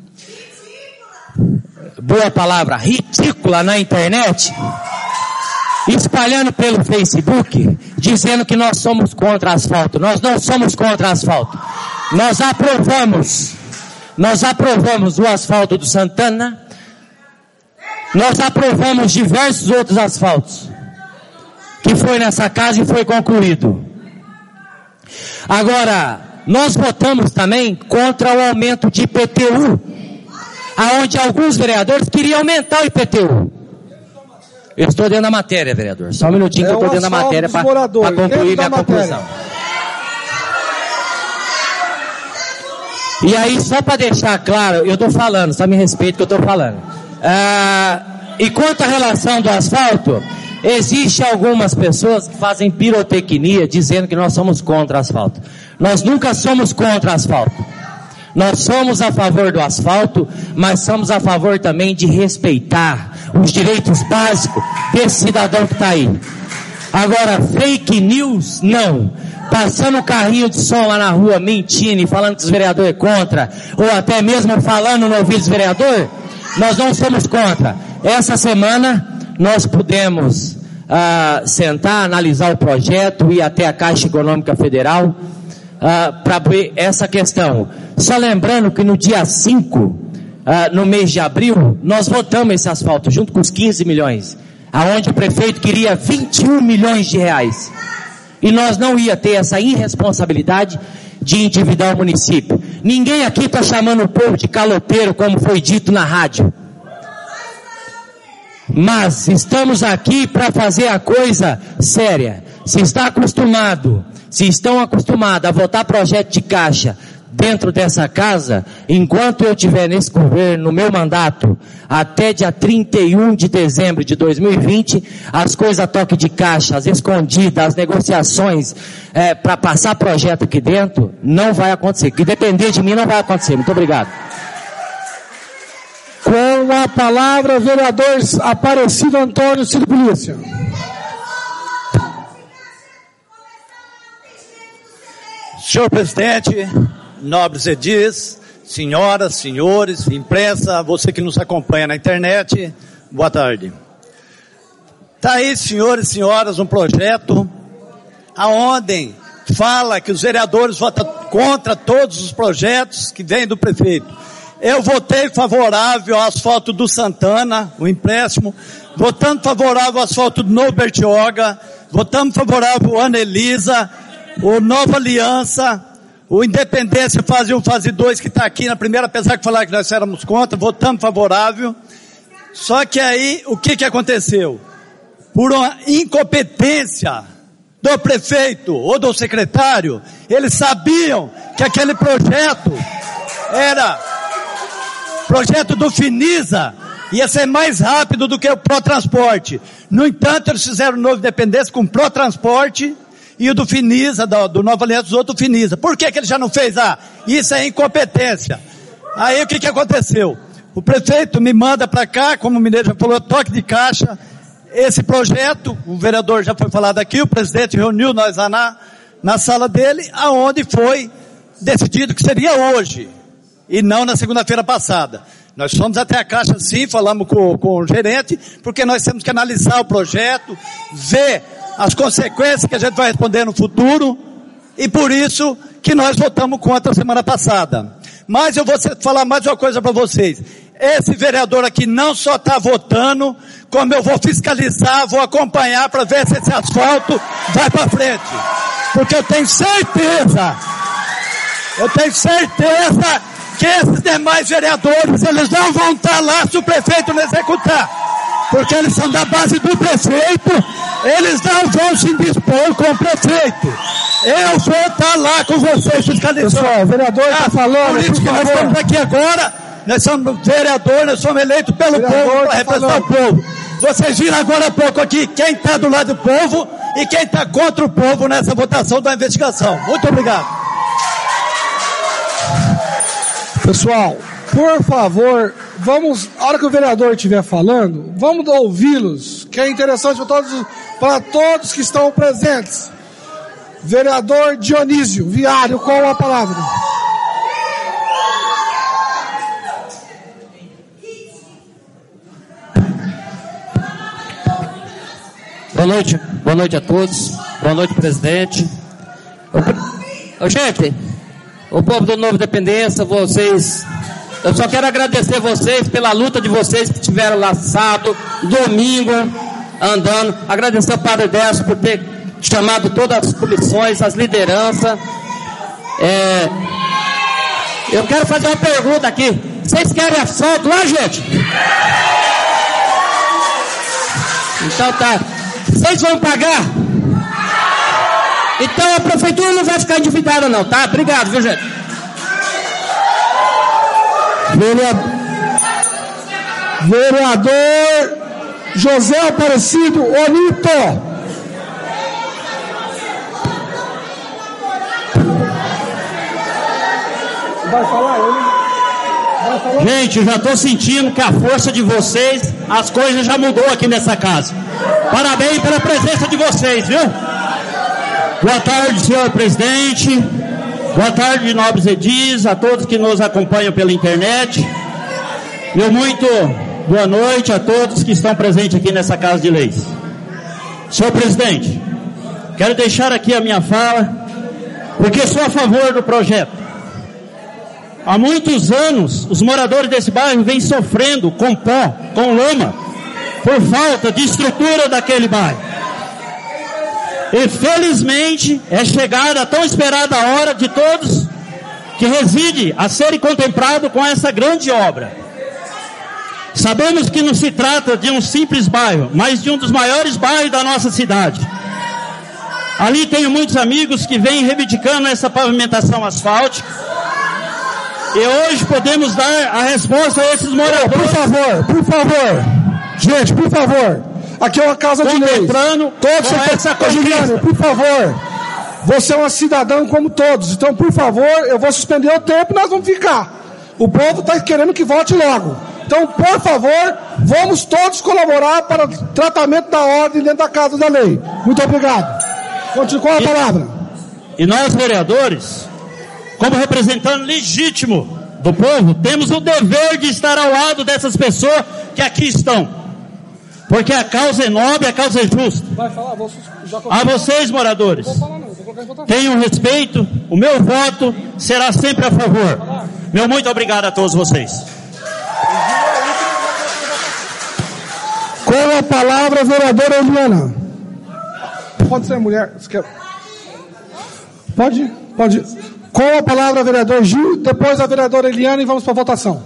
boa palavra, ridícula na internet, espalhando pelo Facebook, dizendo que nós somos contra asfalto. Nós não somos contra asfalto. Nós aprovamos, nós aprovamos o asfalto do Santana, nós aprovamos diversos outros asfaltos, que foi nessa casa e foi concluído. Agora, nós votamos também contra o aumento de I P T U, aonde alguns vereadores queriam aumentar o I P T U. Eu estou dentro da matéria, vereador. Só um minutinho é que eu estou dentro da matéria para concluir minha conclusão. E aí, só para deixar claro, eu estou falando, só me respeito que eu estou falando. Ah, e quanto à relação do asfalto, existem algumas pessoas que fazem pirotecnia dizendo que nós somos contra asfalto. Nós nunca somos contra asfalto. Nós somos a favor do asfalto, mas somos a favor também de respeitar os direitos básicos desse cidadão que está aí. Agora, fake news, não. Passando o carrinho de som lá na rua, mentindo e falando que os vereadores é contra, ou até mesmo falando no ouvido dos vereadores, nós não somos contra. Essa semana, nós pudemos ah, sentar, analisar o projeto, ir até a Caixa Econômica Federal, ah, para ver essa questão. Só lembrando que no dia cinco, ah, no mês de abril, nós votamos esse asfalto junto com os quinze milhões, aonde o prefeito queria vinte e um milhões de reais. E nós não ia ter essa irresponsabilidade de endividar o município. Ninguém aqui está chamando o povo de caloteiro, como foi dito na rádio. Mas estamos aqui para fazer a coisa séria. Se está acostumado, se estão acostumados a votar projeto de caixa dentro dessa casa, enquanto eu estiver nesse governo, no meu mandato, até dia trinta e um de dezembro de dois mil e vinte, as coisas a toque de caixa, as escondidas, as negociações é, para passar projeto aqui dentro, não vai acontecer. Que depender de mim não vai acontecer. Muito obrigado. Com a palavra, vereador Aparecido Antônio, Cid Polícia. Senhor presidente, nobres edis, senhoras, senhores, imprensa, você que nos acompanha na internet, boa tarde. Está aí, senhores e senhoras, um projeto aonde fala que os vereadores votam contra todos os projetos que vêm do prefeito. Eu votei favorável ao asfalto do Santana, o empréstimo, votando favorável ao asfalto do Novo Bertioga, votando favorável ao Ana Elisa, o Nova Aliança, o Independência fase um, fase dois, que está aqui na primeira, apesar de falar que nós éramos contra, votamos favorável. Só que aí, o que que aconteceu? Por uma incompetência do prefeito ou do secretário, eles sabiam que aquele projeto era projeto do Finisa, ia ser mais rápido do que o Protransporte. No entanto, eles fizeram o Novo Independência com o Protransporte e o do Finisa, do, do Nova Aliança, do outro Finisa. Por que que ele já não fez? Ah, isso é incompetência. Aí o que que aconteceu? O prefeito me manda para cá, como o mineiro já falou, toque de caixa, esse projeto, o vereador já foi falado aqui, o presidente reuniu nós lá na, na sala dele, aonde foi decidido que seria hoje, e não na segunda-feira passada. Nós fomos até a Caixa sim, falamos com, com o gerente, porque nós temos que analisar o projeto, ver as consequências que a gente vai responder no futuro, e por isso que nós votamos contra a semana passada. Mas eu vou falar mais uma coisa para vocês. Esse vereador aqui não só está votando, como eu vou fiscalizar, vou acompanhar para ver se esse asfalto vai para frente. Porque eu tenho certeza, eu tenho certeza que esses demais vereadores, eles não vão estar lá se o prefeito não executar. Porque eles são da base do prefeito, eles não vão se indispor com o prefeito. Eu vou estar lá com vocês fiscalizando. Pessoal, o vereador está ah, falando. Por isso que nós estamos aqui agora, nós somos vereadores, nós somos eleitos pelo povo para tá representar falando. o povo. Vocês viram agora há pouco aqui quem está do lado do povo e quem está contra o povo nessa votação da investigação. Muito obrigado. Pessoal, por favor, vamos, a hora que o vereador estiver falando, vamos ouvi-los, que é interessante para todos, para todos que estão presentes. Vereador Dionísio Viário, com a palavra. Boa noite, boa noite a todos, boa noite, presidente. Ô, gente, o povo do Novo Independência, vocês, eu só quero agradecer vocês pela luta de vocês que estiveram lá sábado, domingo, andando, agradecer ao Padre Décio por ter chamado todas as comissões, as lideranças. É, eu quero fazer uma pergunta aqui, vocês querem asfalto lá, gente? Então tá. Vocês vão pagar? Então a prefeitura não vai ficar endividada não, tá? Obrigado, viu, gente? Vereador, Vereador José Aparecido Onito. Vai falar ele? Gente, eu já estou sentindo que a força de vocês, as coisas já mudou aqui nessa casa. Parabéns pela presença de vocês, viu? Boa tarde, senhor presidente. Boa tarde, nobres edis, a todos que nos acompanham pela internet. Meu muito boa noite a todos que estão presentes aqui nessa Casa de Leis. Senhor presidente, quero deixar aqui a minha fala, porque sou a favor do projeto. Há muitos anos, os moradores desse bairro vêm sofrendo com pó, com lama, por falta de estrutura daquele bairro. E felizmente é chegada a tão esperada a hora de todos que reside a ser contemplado com essa grande obra. Sabemos que não se trata de um simples bairro, mas de um dos maiores bairros da nossa cidade. Ali tenho muitos amigos que vêm reivindicando essa pavimentação asfáltica. E hoje podemos dar a resposta a esses moradores. Por favor, por favor. Gente, por favor. Aqui é uma casa de leis. Todos com essa Juliano, por favor. Você é um cidadão como todos. Então, por favor, eu vou suspender o tempo e nós vamos ficar. O povo está querendo que volte logo. Então, por favor, vamos todos colaborar para o tratamento da ordem dentro da Casa da Lei. Muito obrigado. Continua a palavra. E nós, vereadores, como representante legítimo do povo, temos o dever de estar ao lado dessas pessoas que aqui estão. Porque a causa é nobre, a causa é justa. Vai falar, vou, já a vocês, moradores, não vou falar, não. Vou colocar em votação. Tenham respeito, o meu voto será sempre a favor. Meu muito obrigado a todos vocês. Com a palavra, a vereadora Eliana. Pode ser mulher. Quer... Pode? Pode. Com a palavra, a vereador Gil, depois a vereadora Eliana e vamos para a votação.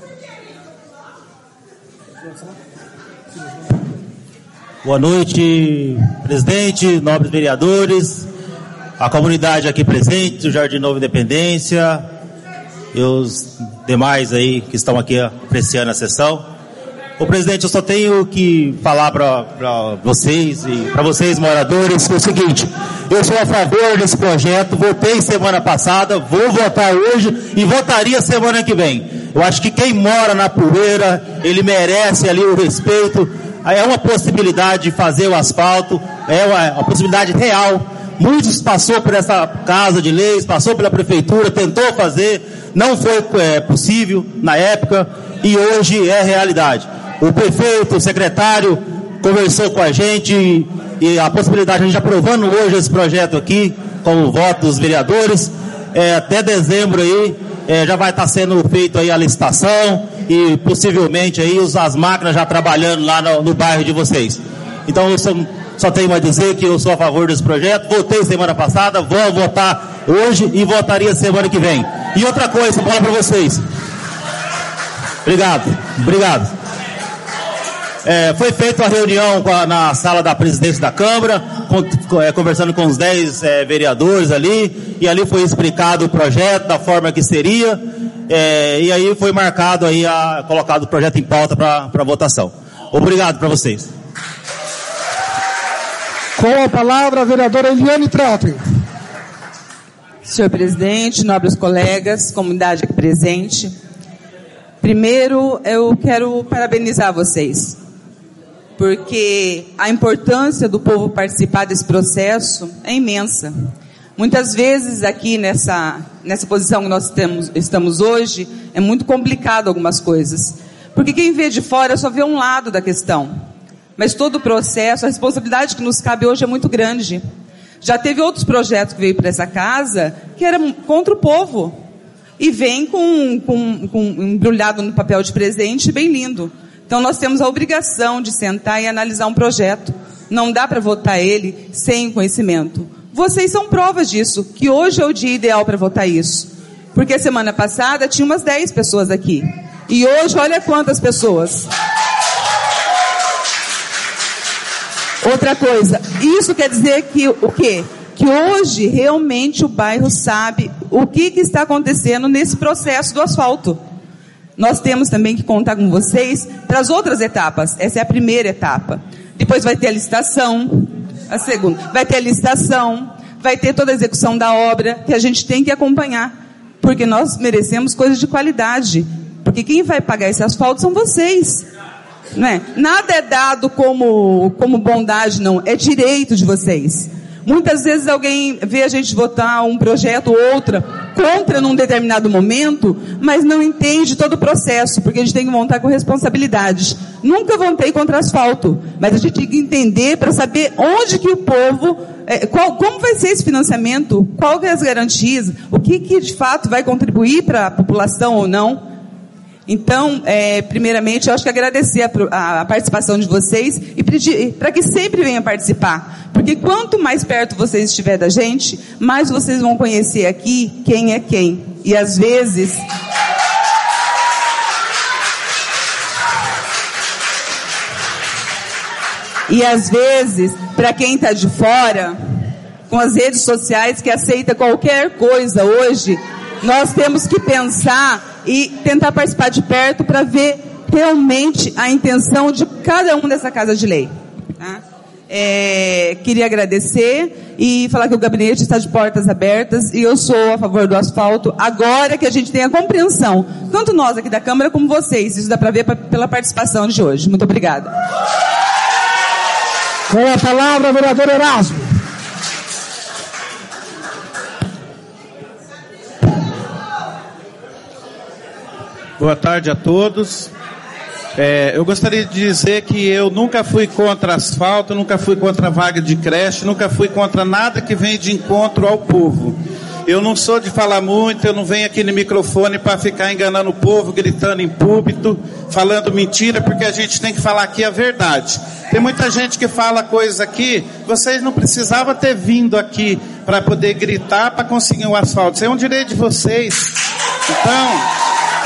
Boa noite, presidente, nobres vereadores, a comunidade aqui presente, o Jardim Novo Independência e os demais aí que estão aqui apreciando a sessão. Ô presidente, eu só tenho que falar para vocês e para vocês moradores o seguinte: eu sou a favor desse projeto, votei semana passada, vou votar hoje e votaria semana que vem. Eu acho que quem mora na Poeira, ele merece ali o respeito. É uma possibilidade de fazer o asfalto, é uma, uma possibilidade real. Muitos passou por essa casa de leis, passou pela prefeitura, tentou fazer, não foi é, possível na época e hoje é realidade. O prefeito, o secretário conversou com a gente e, e a possibilidade de a gente aprovando hoje esse projeto aqui, com o voto dos vereadores, é, até dezembro aí, é, já vai estar sendo feito aí a licitação e possivelmente aí os, as máquinas já trabalhando lá no, no bairro de vocês. Então eu só, só tenho a dizer que eu sou a favor desse projeto, votei semana passada, vou votar hoje e votaria semana que vem. E outra coisa, vou falar para vocês. Obrigado, obrigado. É, foi feita uma reunião com a, na sala da presidência da Câmara, com, é, conversando com os dez é, vereadores ali, e ali foi explicado o projeto, da forma que seria, é, e aí foi marcado, aí a, colocado o projeto em pauta para votação. Obrigado para vocês. Com a palavra, a vereadora Eliane Trautmann. Senhor presidente, nobres colegas, comunidade aqui presente. Primeiro, eu quero parabenizar vocês, porque a importância do povo participar desse processo é imensa. Muitas vezes aqui nessa, nessa posição que nós temos, estamos hoje, é muito complicado algumas coisas. Porque quem vê de fora só vê um lado da questão. Mas todo o processo, a responsabilidade que nos cabe hoje é muito grande. Já teve outros projetos que veio para essa casa que eram contra o povo. E vem com, com, com embrulhado no papel de presente, bem lindo. Então nós temos a obrigação de sentar e analisar um projeto. Não dá para votar ele sem conhecimento. Vocês são provas disso, que hoje é o dia ideal para votar isso. Porque semana passada tinha umas dez pessoas aqui. E hoje olha quantas pessoas. Outra coisa, isso quer dizer que o quê? Que hoje realmente o bairro sabe o que, que está acontecendo nesse processo do asfalto. Nós temos também que contar com vocês para as outras etapas. Essa é a primeira etapa. Depois vai ter a licitação, a segunda. Vai ter a licitação, vai ter toda a execução da obra que a gente tem que acompanhar. Porque nós merecemos coisas de qualidade. Porque quem vai pagar esse asfalto são vocês. Não é? Nada é dado como, como bondade, não. É direito de vocês. Muitas vezes alguém vê a gente votar um projeto ou outra contra num determinado momento, mas não entende todo o processo, porque a gente tem que montar com responsabilidade. Nunca votei contra asfalto, mas a gente tem que entender para saber onde que o povo, é, qual, como vai ser esse financiamento, qual que é as garantias, o que que de fato vai contribuir para a população ou não. Então, é, primeiramente, eu acho que agradecer a, a participação de vocês e pedir para que sempre venham participar. Porque quanto mais perto vocês estiverem da gente, mais vocês vão conhecer aqui quem é quem. E às vezes... E às vezes, para quem está de fora, com as redes sociais que aceita qualquer coisa hoje, nós temos que pensar e tentar participar de perto para ver realmente a intenção de cada um dessa Casa de Lei. Tá? É, queria agradecer e falar que o gabinete está de portas abertas e eu sou a favor do asfalto agora que a gente tem a compreensão, tanto nós aqui da Câmara como vocês. Isso dá para ver pra, pela participação de hoje. Muito obrigada. Com a palavra, vereador Erasmo. Boa tarde a todos. É, eu gostaria de dizer que eu nunca fui contra asfalto, nunca fui contra vaga de creche, nunca fui contra nada que vem de encontro ao povo. Eu não sou de falar muito, eu não venho aqui no microfone para ficar enganando o povo, gritando em púlpito, falando mentira, porque a gente tem que falar aqui a verdade. Tem muita gente que fala coisas aqui, vocês não precisavam ter vindo aqui para poder gritar para conseguir o asfalto. Isso é um direito de vocês. Então...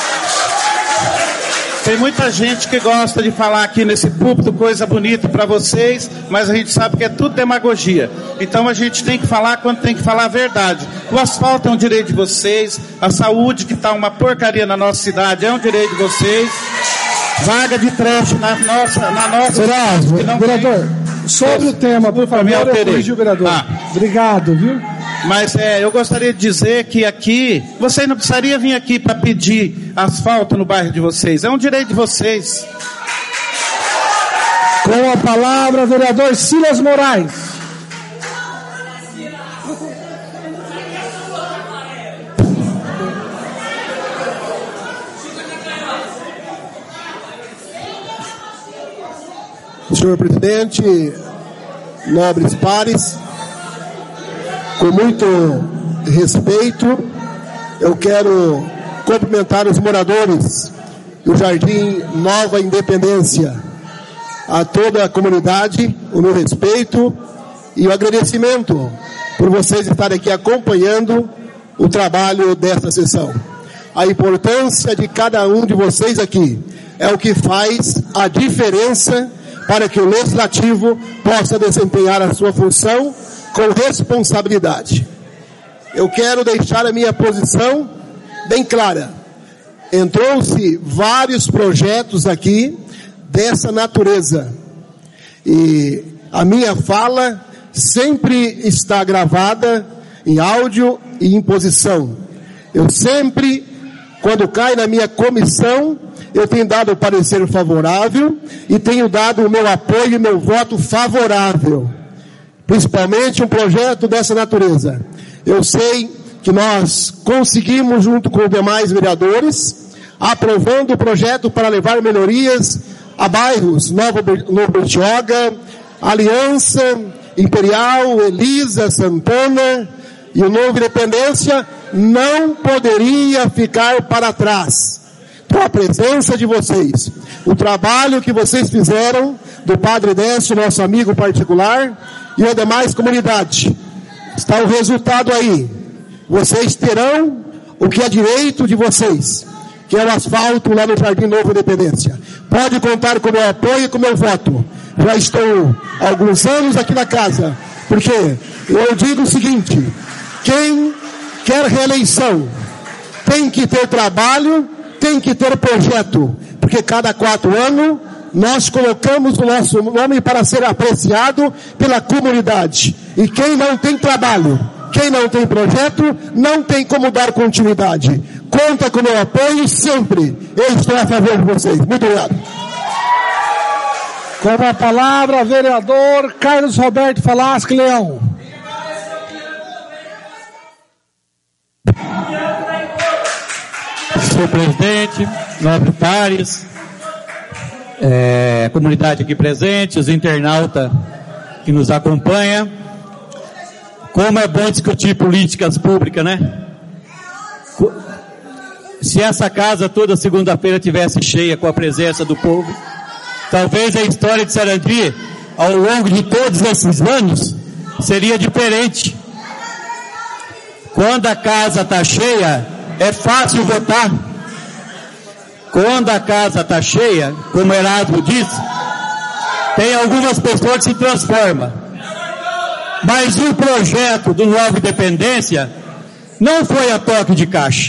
Tem muita gente que gosta de falar aqui nesse púlpito coisa bonita para vocês, mas a gente sabe que é tudo demagogia. Então a gente tem que falar quando tem que falar a verdade. O asfalto é um direito de vocês, a saúde que está uma porcaria na nossa cidade é um direito de vocês, vaga de creche na nossa... Na nossa Erasmo, vereador, tem... sobre o tema, por favor, eu corrigi o vereador. Ah. Obrigado, viu? Mas é, eu gostaria de dizer que aqui, vocês não precisariam vir aqui para pedir asfalto no bairro de vocês. É um direito de vocês. Com a palavra, vereador Silas Moraes. Senhor presidente, nobres pares, com muito respeito, eu quero cumprimentar os moradores do Jardim Nova Independência, a toda a comunidade, o meu respeito e o agradecimento por vocês estarem aqui acompanhando o trabalho desta sessão. A importância de cada um de vocês aqui é o que faz a diferença para que o Legislativo possa desempenhar a sua função com responsabilidade. Eu quero deixar a minha posição bem clara. Entrou-se vários projetos aqui dessa natureza. E a minha fala sempre está gravada em áudio e em posição. Eu sempre, quando cai na minha comissão, eu tenho dado o parecer favorável e tenho dado o meu apoio e meu voto favorável. Principalmente um projeto dessa natureza. Eu sei que nós conseguimos, junto com os demais vereadores, aprovando o projeto para levar melhorias a bairros Novo, Novo Bertioga, Aliança, Imperial, Elisa, Santana e o Novo Independência não poderia ficar para trás. Com a presença de vocês, o trabalho que vocês fizeram do Padre Décio, nosso amigo particular, e a demais comunidade. Está o resultado aí. Vocês terão o que é direito de vocês, que é o asfalto lá no Jardim Novo Independência. Pode contar com o meu apoio e com o meu voto. Já estou há alguns anos aqui na casa, porque eu digo o seguinte: quem quer reeleição tem que ter trabalho, tem que ter projeto, porque cada quatro anos nós colocamos o nosso nome para ser apreciado pela comunidade. E quem não tem trabalho, quem não tem projeto, não tem como dar continuidade. Conta com o meu apoio sempre. Eu estou a favor de vocês. Muito obrigado. Com a palavra, vereador Carlos Roberto Falaschi Leão. Senhor presidente, nobres pares, é, comunidade aqui presente, os internautas que nos acompanham. Como é bom discutir políticas públicas, né? Se essa casa toda segunda-feira tivesse cheia com a presença do povo, talvez a história de Sarandi, ao longo de todos esses anos, seria diferente. Quando a casa está cheia, é fácil votar. Quando a casa está cheia, como o Erasmo disse, tem algumas pessoas que se transformam. Mas o projeto do Nova Independência não foi a toque de caixa.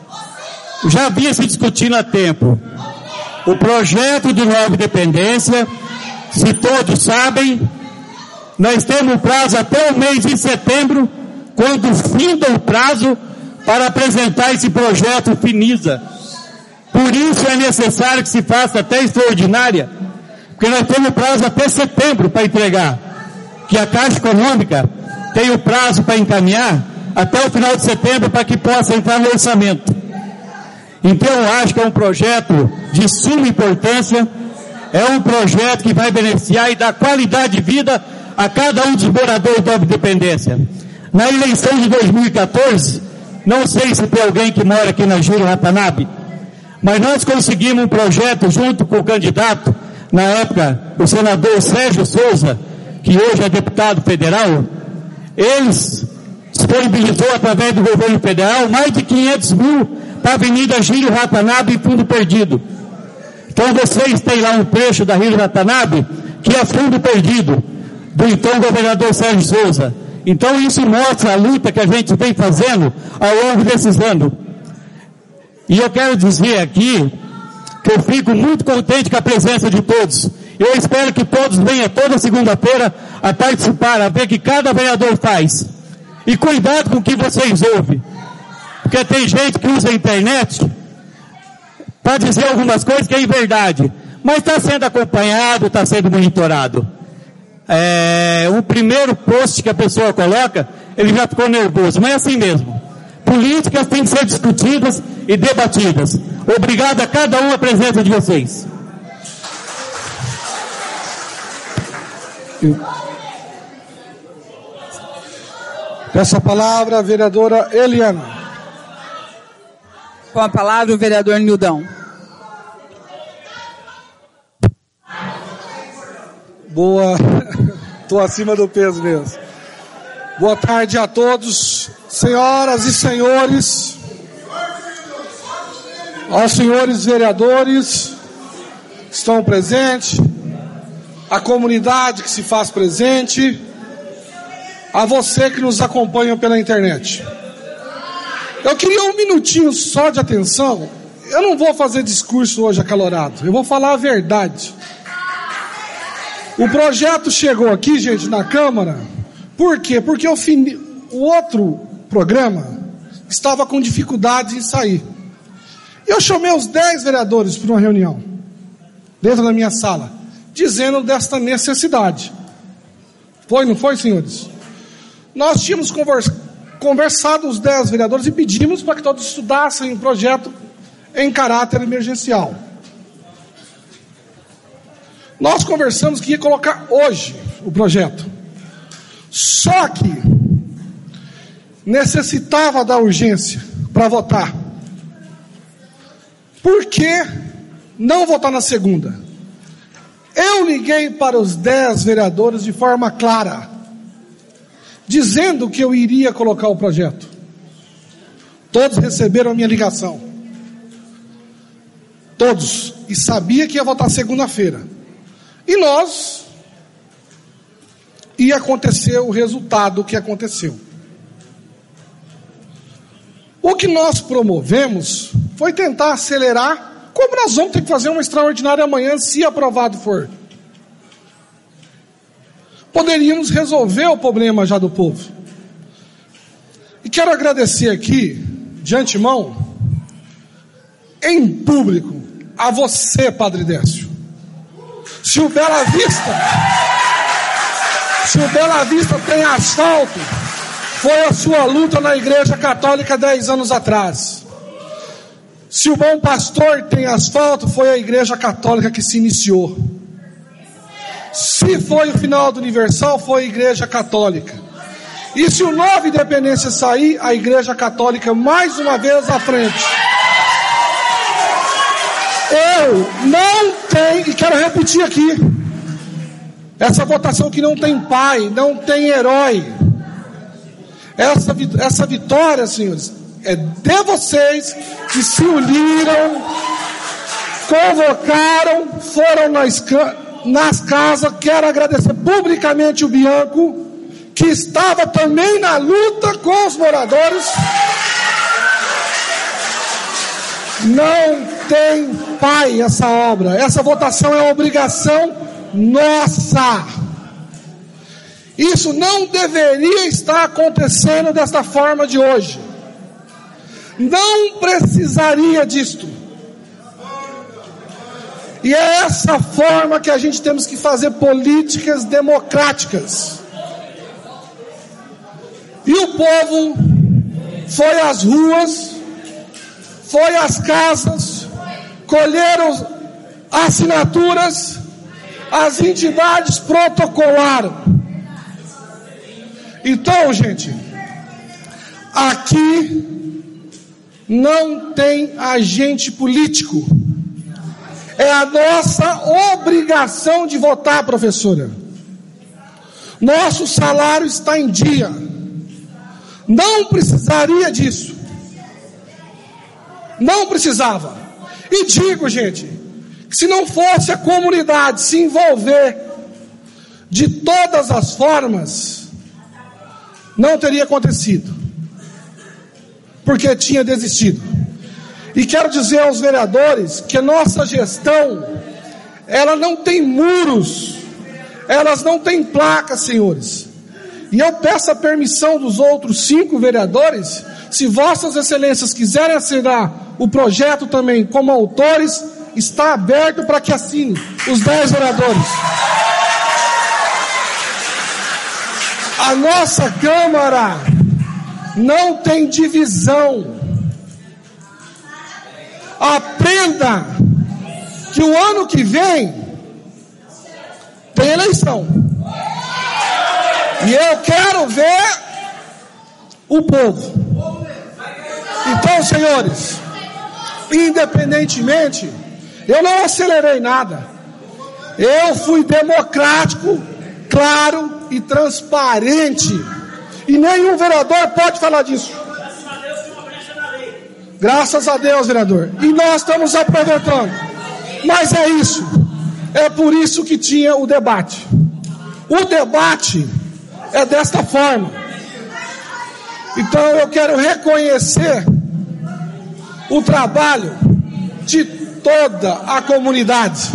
Já vinha se discutindo há tempo. O projeto do Nova Independência, se todos sabem, nós temos prazo até o mês de setembro, quando finda o prazo para apresentar esse projeto finisa. Por isso é necessário que se faça até extraordinária, porque nós temos prazo até setembro para entregar, que a Caixa Econômica tem o prazo para encaminhar até o final de setembro para que possa entrar no orçamento. Então eu acho que é um projeto de suma importância, é um projeto que vai beneficiar e dar qualidade de vida a cada um dos moradores da Independência. Na eleição de dois mil e quatorze, não sei se tem alguém que mora aqui na Júlio Watanabe, mas nós conseguimos um projeto junto com o candidato, na época, o senador Sérgio Souza, que hoje é deputado federal. Eles disponibilizou através do governo federal mais de quinhentos mil para a Avenida Júlio Watanabe e Fundo Perdido. Então vocês têm lá um trecho da Júlio Watanabe que é fundo perdido, do então governador Sérgio Souza. Então isso mostra a luta que a gente vem fazendo ao longo desses anos. E eu quero dizer aqui que eu fico muito contente com a presença de todos. Eu espero que todos venham toda segunda-feira a participar, a ver o que cada vereador faz. E cuidado com o que vocês ouvem. Porque tem gente que usa a internet para dizer algumas coisas que é verdade. Mas está sendo acompanhado, está sendo monitorado. É, o primeiro post que a pessoa coloca, ele já ficou nervoso. Mas é assim mesmo. Políticas têm que ser discutidas e debatidas. Obrigado a cada um a presença de vocês. Peço a palavra a vereadora Eliana. Com a palavra o vereador Nildão. Boa, estou acima do peso mesmo. Boa tarde a todos, senhoras e senhores, aos senhores vereadores que estão presentes, a comunidade que se faz presente, a você que nos acompanha pela internet. Eu queria um minutinho só de atenção. Eu não vou fazer discurso hoje acalorado, eu vou falar a verdade. O projeto chegou aqui, gente, na Câmara. Por quê? Porque o, fin... o outro programa estava com dificuldade em sair. Eu chamei os dez vereadores para uma reunião, dentro da minha sala, dizendo desta necessidade. Foi, não foi, senhores? Nós tínhamos convers... conversado os dez vereadores e pedimos para que todos estudassem o projeto em caráter emergencial. Nós conversamos que ia colocar hoje o projeto. Só que necessitava da urgência para votar. Por que não votar na segunda? Eu liguei para os dez vereadores de forma clara, dizendo que eu iria colocar o projeto. Todos receberam a minha ligação. Todos. E sabia que ia votar segunda-feira. E nós, ia acontecer o resultado que aconteceu. O que nós promovemos foi tentar acelerar, como nós vamos ter que fazer uma extraordinária amanhã, se aprovado for. Poderíamos resolver o problema já do povo. E quero agradecer aqui, de antemão, em público, a você, Padre Décio. Se o Bela Vista, se o Bela Vista tem asfalto, foi a sua luta na Igreja Católica dez anos atrás. Se o Bom Pastor tem asfalto, foi a Igreja Católica que se iniciou. Se foi o final do Universal, foi a Igreja Católica. E se o Nova Independência sair, a Igreja Católica mais uma vez à frente. Eu não tenho, e quero repetir aqui, essa votação que não tem pai, não tem herói. Essa, essa vitória, senhores, é de vocês que se uniram, convocaram, foram nas, nas casas. Quero agradecer publicamente o Bianco, que estava também na luta com os moradores. Não tem pai essa obra. Essa votação é uma obrigação nossa. Isso não deveria estar acontecendo desta forma de hoje. Não precisaria disto. E é essa forma que a gente temos que fazer políticas democráticas. E o povo foi às ruas, foi às casas, colheram assinaturas, as entidades protocolaram. Então, gente, aqui não tem agente político. É a nossa obrigação de votar, professora. Nosso salário está em dia. Não precisaria disso. Não precisava. E digo, gente, que se não fosse a comunidade se envolver de todas as formas, não teria acontecido. Porque tinha desistido. E quero dizer aos vereadores que a nossa gestão, ela não tem muros, elas não têm placas, senhores. E eu peço a permissão dos outros cinco vereadores, se vossas excelências quiserem assinar o projeto também como autores, está aberto para que assine os dez vereadores. A nossa Câmara não tem divisão. Aprenda que o ano que vem tem eleição. E eu quero ver o povo. Então, senhores, independentemente, eu não acelerei nada. Eu fui democrático, claro e transparente. E nenhum vereador pode falar disso. Graças a Deus, vereador. E nós estamos aproveitando. Mas é isso. É por isso que tinha o debate. O debate é desta forma. Então eu quero reconhecer o trabalho de toda a comunidade.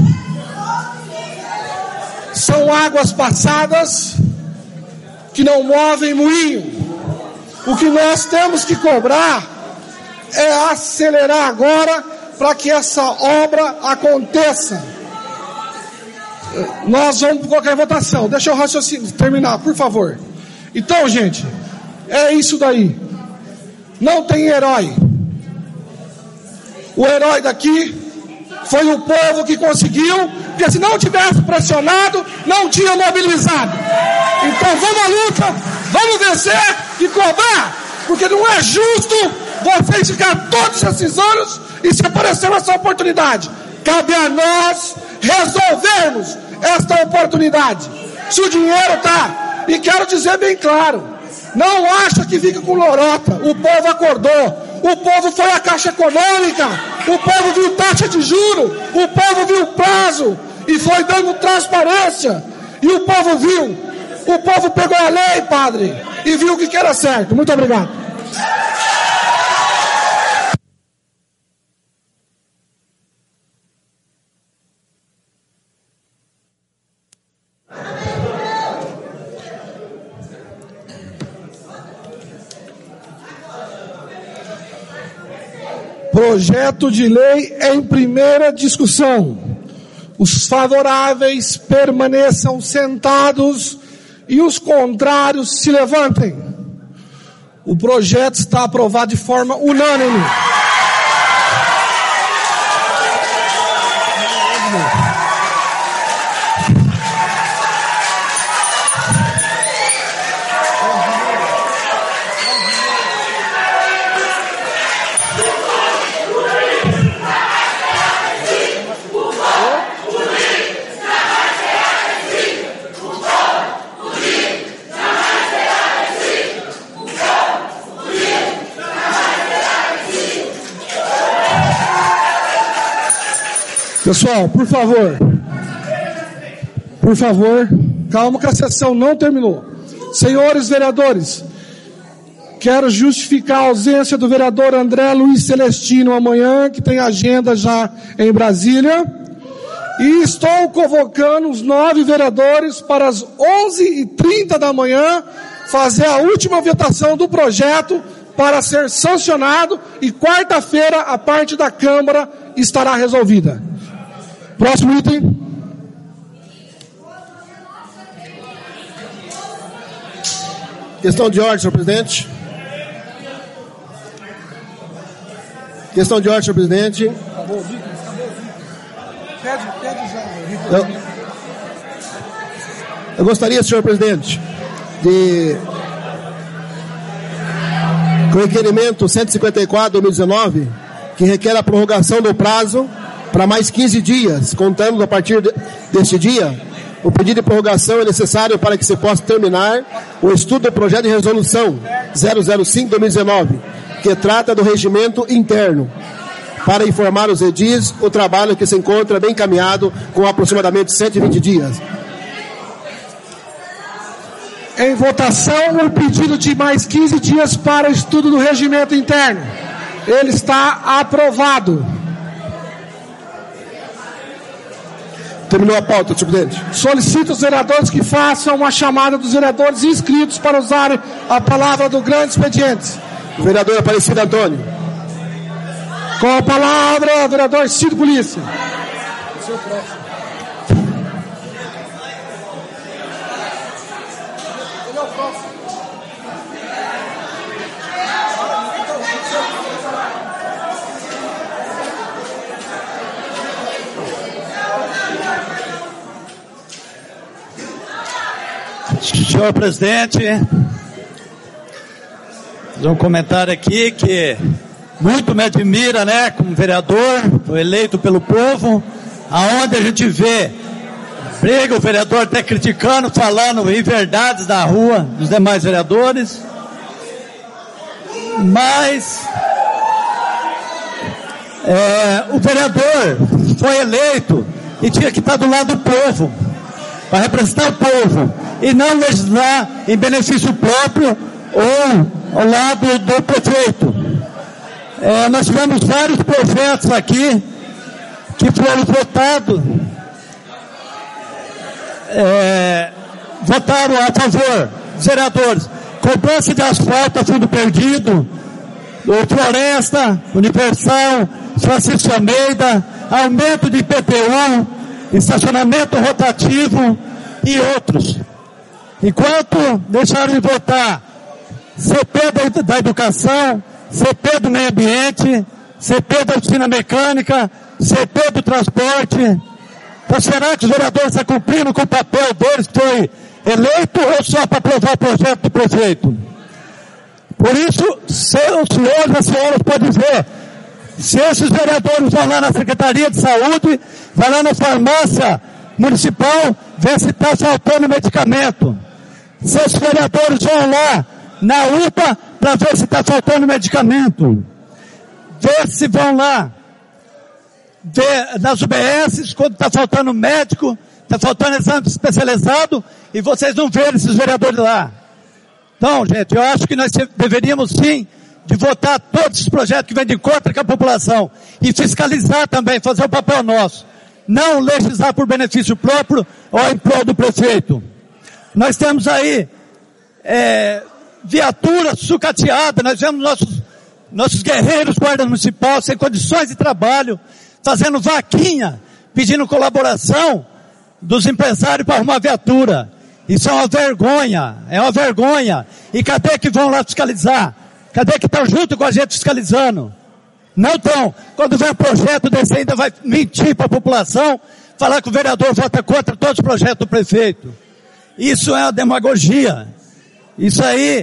São águas passadas que não movem moinho. O que nós temos que cobrar é acelerar agora para que essa obra aconteça. Nós vamos colocar em votação. Deixa eu raciocínio terminar, por favor. Então, gente, é isso daí. Não tem herói. O herói daqui foi o povo que conseguiu, porque se não tivesse pressionado, não tinha mobilizado. Então vamos à luta, vamos vencer e cobrar, porque não é justo vocês ficarem todos esses anos e se aparecer essa oportunidade. Cabe a nós resolvermos esta oportunidade. Se o dinheiro está, e quero dizer bem claro, não acha que fica com lorota. O povo acordou. O povo foi à Caixa Econômica, o povo viu taxa de juro, o povo viu prazo e foi dando transparência. E o povo viu, o povo pegou a lei, padre, e viu o que era certo. Muito obrigado. Projeto de lei em primeira discussão. Os favoráveis permaneçam sentados e os contrários se levantem. O projeto está aprovado de forma unânime. Pessoal, por favor. Por favor, calma que a sessão não terminou. Senhores vereadores, quero justificar a ausência do vereador André Luiz Celestino amanhã, que tem agenda já em Brasília. E estou convocando os nove vereadores para as onze e trinta da manhã fazer a última votação do projeto para ser sancionado, e quarta-feira a parte da Câmara estará resolvida. Próximo item. Questão de ordem, senhor presidente. Questão de ordem, senhor presidente. Eu, eu gostaria, senhor presidente, de, com o requerimento cento e cinquenta e quatro de dois mil e dezenove, que requer a prorrogação do prazo para mais quinze dias, contando a partir de, deste dia. O pedido de prorrogação é necessário para que se possa terminar o estudo do projeto de resolução zero zero cinco de dois mil e dezenove, que trata do regimento interno, para informar os edis o trabalho que se encontra bem encaminhado com aproximadamente cento e vinte dias. Em votação, o pedido de mais quinze dias para o estudo do regimento interno. Ele está aprovado. Terminou a pauta, senhor presidente. Solicito os vereadores que façam uma chamada dos vereadores inscritos para usarem a palavra do grande expediente. O vereador Aparecido Antônio. Com a palavra, o vereador Cid Polícia. Senhor presidente, fazer um comentário aqui que muito me admira, né, como vereador, foi eleito pelo povo, aonde a gente vê, briga o vereador até criticando, falando inverdades na rua dos demais vereadores, mas é, o vereador foi eleito e tinha que estar do lado do povo, para representar o povo, e não legislar em benefício próprio ou ao lado do prefeito. É, nós tivemos vários projetos aqui que foram votados, é, votaram a favor dos vereadores. Cobrança de asfalto a fundo perdido, o Floresta, Universal, Francisco Almeida, aumento de I P T U, estacionamento rotativo e outros. Enquanto deixaram de votar C P da, da educação, C P do meio ambiente, C P da oficina mecânica, C P do transporte, então será que os vereadores estão cumprindo com o papel deles que foi eleito ou só para aprovar o projeto do prefeito? Por isso, seus senhores e senhoras podem ver, se esses vereadores vão lá na Secretaria de Saúde, vai lá na farmácia municipal, ver se está faltando medicamento. Se os vereadores vão lá na U P A para ver se está faltando medicamento. Ver se vão lá ver nas U B S quando está faltando médico, está faltando exame especializado, e vocês não verem esses vereadores lá. Então, gente, eu acho que nós deveríamos sim de votar todos os projetos que vêm de contra com a população e fiscalizar também, fazer o papel nosso. Não legislar por benefício próprio ou em prol do prefeito. Nós temos aí é, viatura sucateada, nós vemos nossos, nossos guerreiros guarda municipal sem condições de trabalho, fazendo vaquinha, pedindo colaboração dos empresários para arrumar viatura. Isso é uma vergonha, é uma vergonha. E cadê que vão lá fiscalizar? Cadê que estão junto com a gente fiscalizando? Não estão. Quando vem um projeto desse ainda vai mentir para a população, falar que o vereador vota contra todos os projetos do prefeito. Isso é uma demagogia. Isso aí,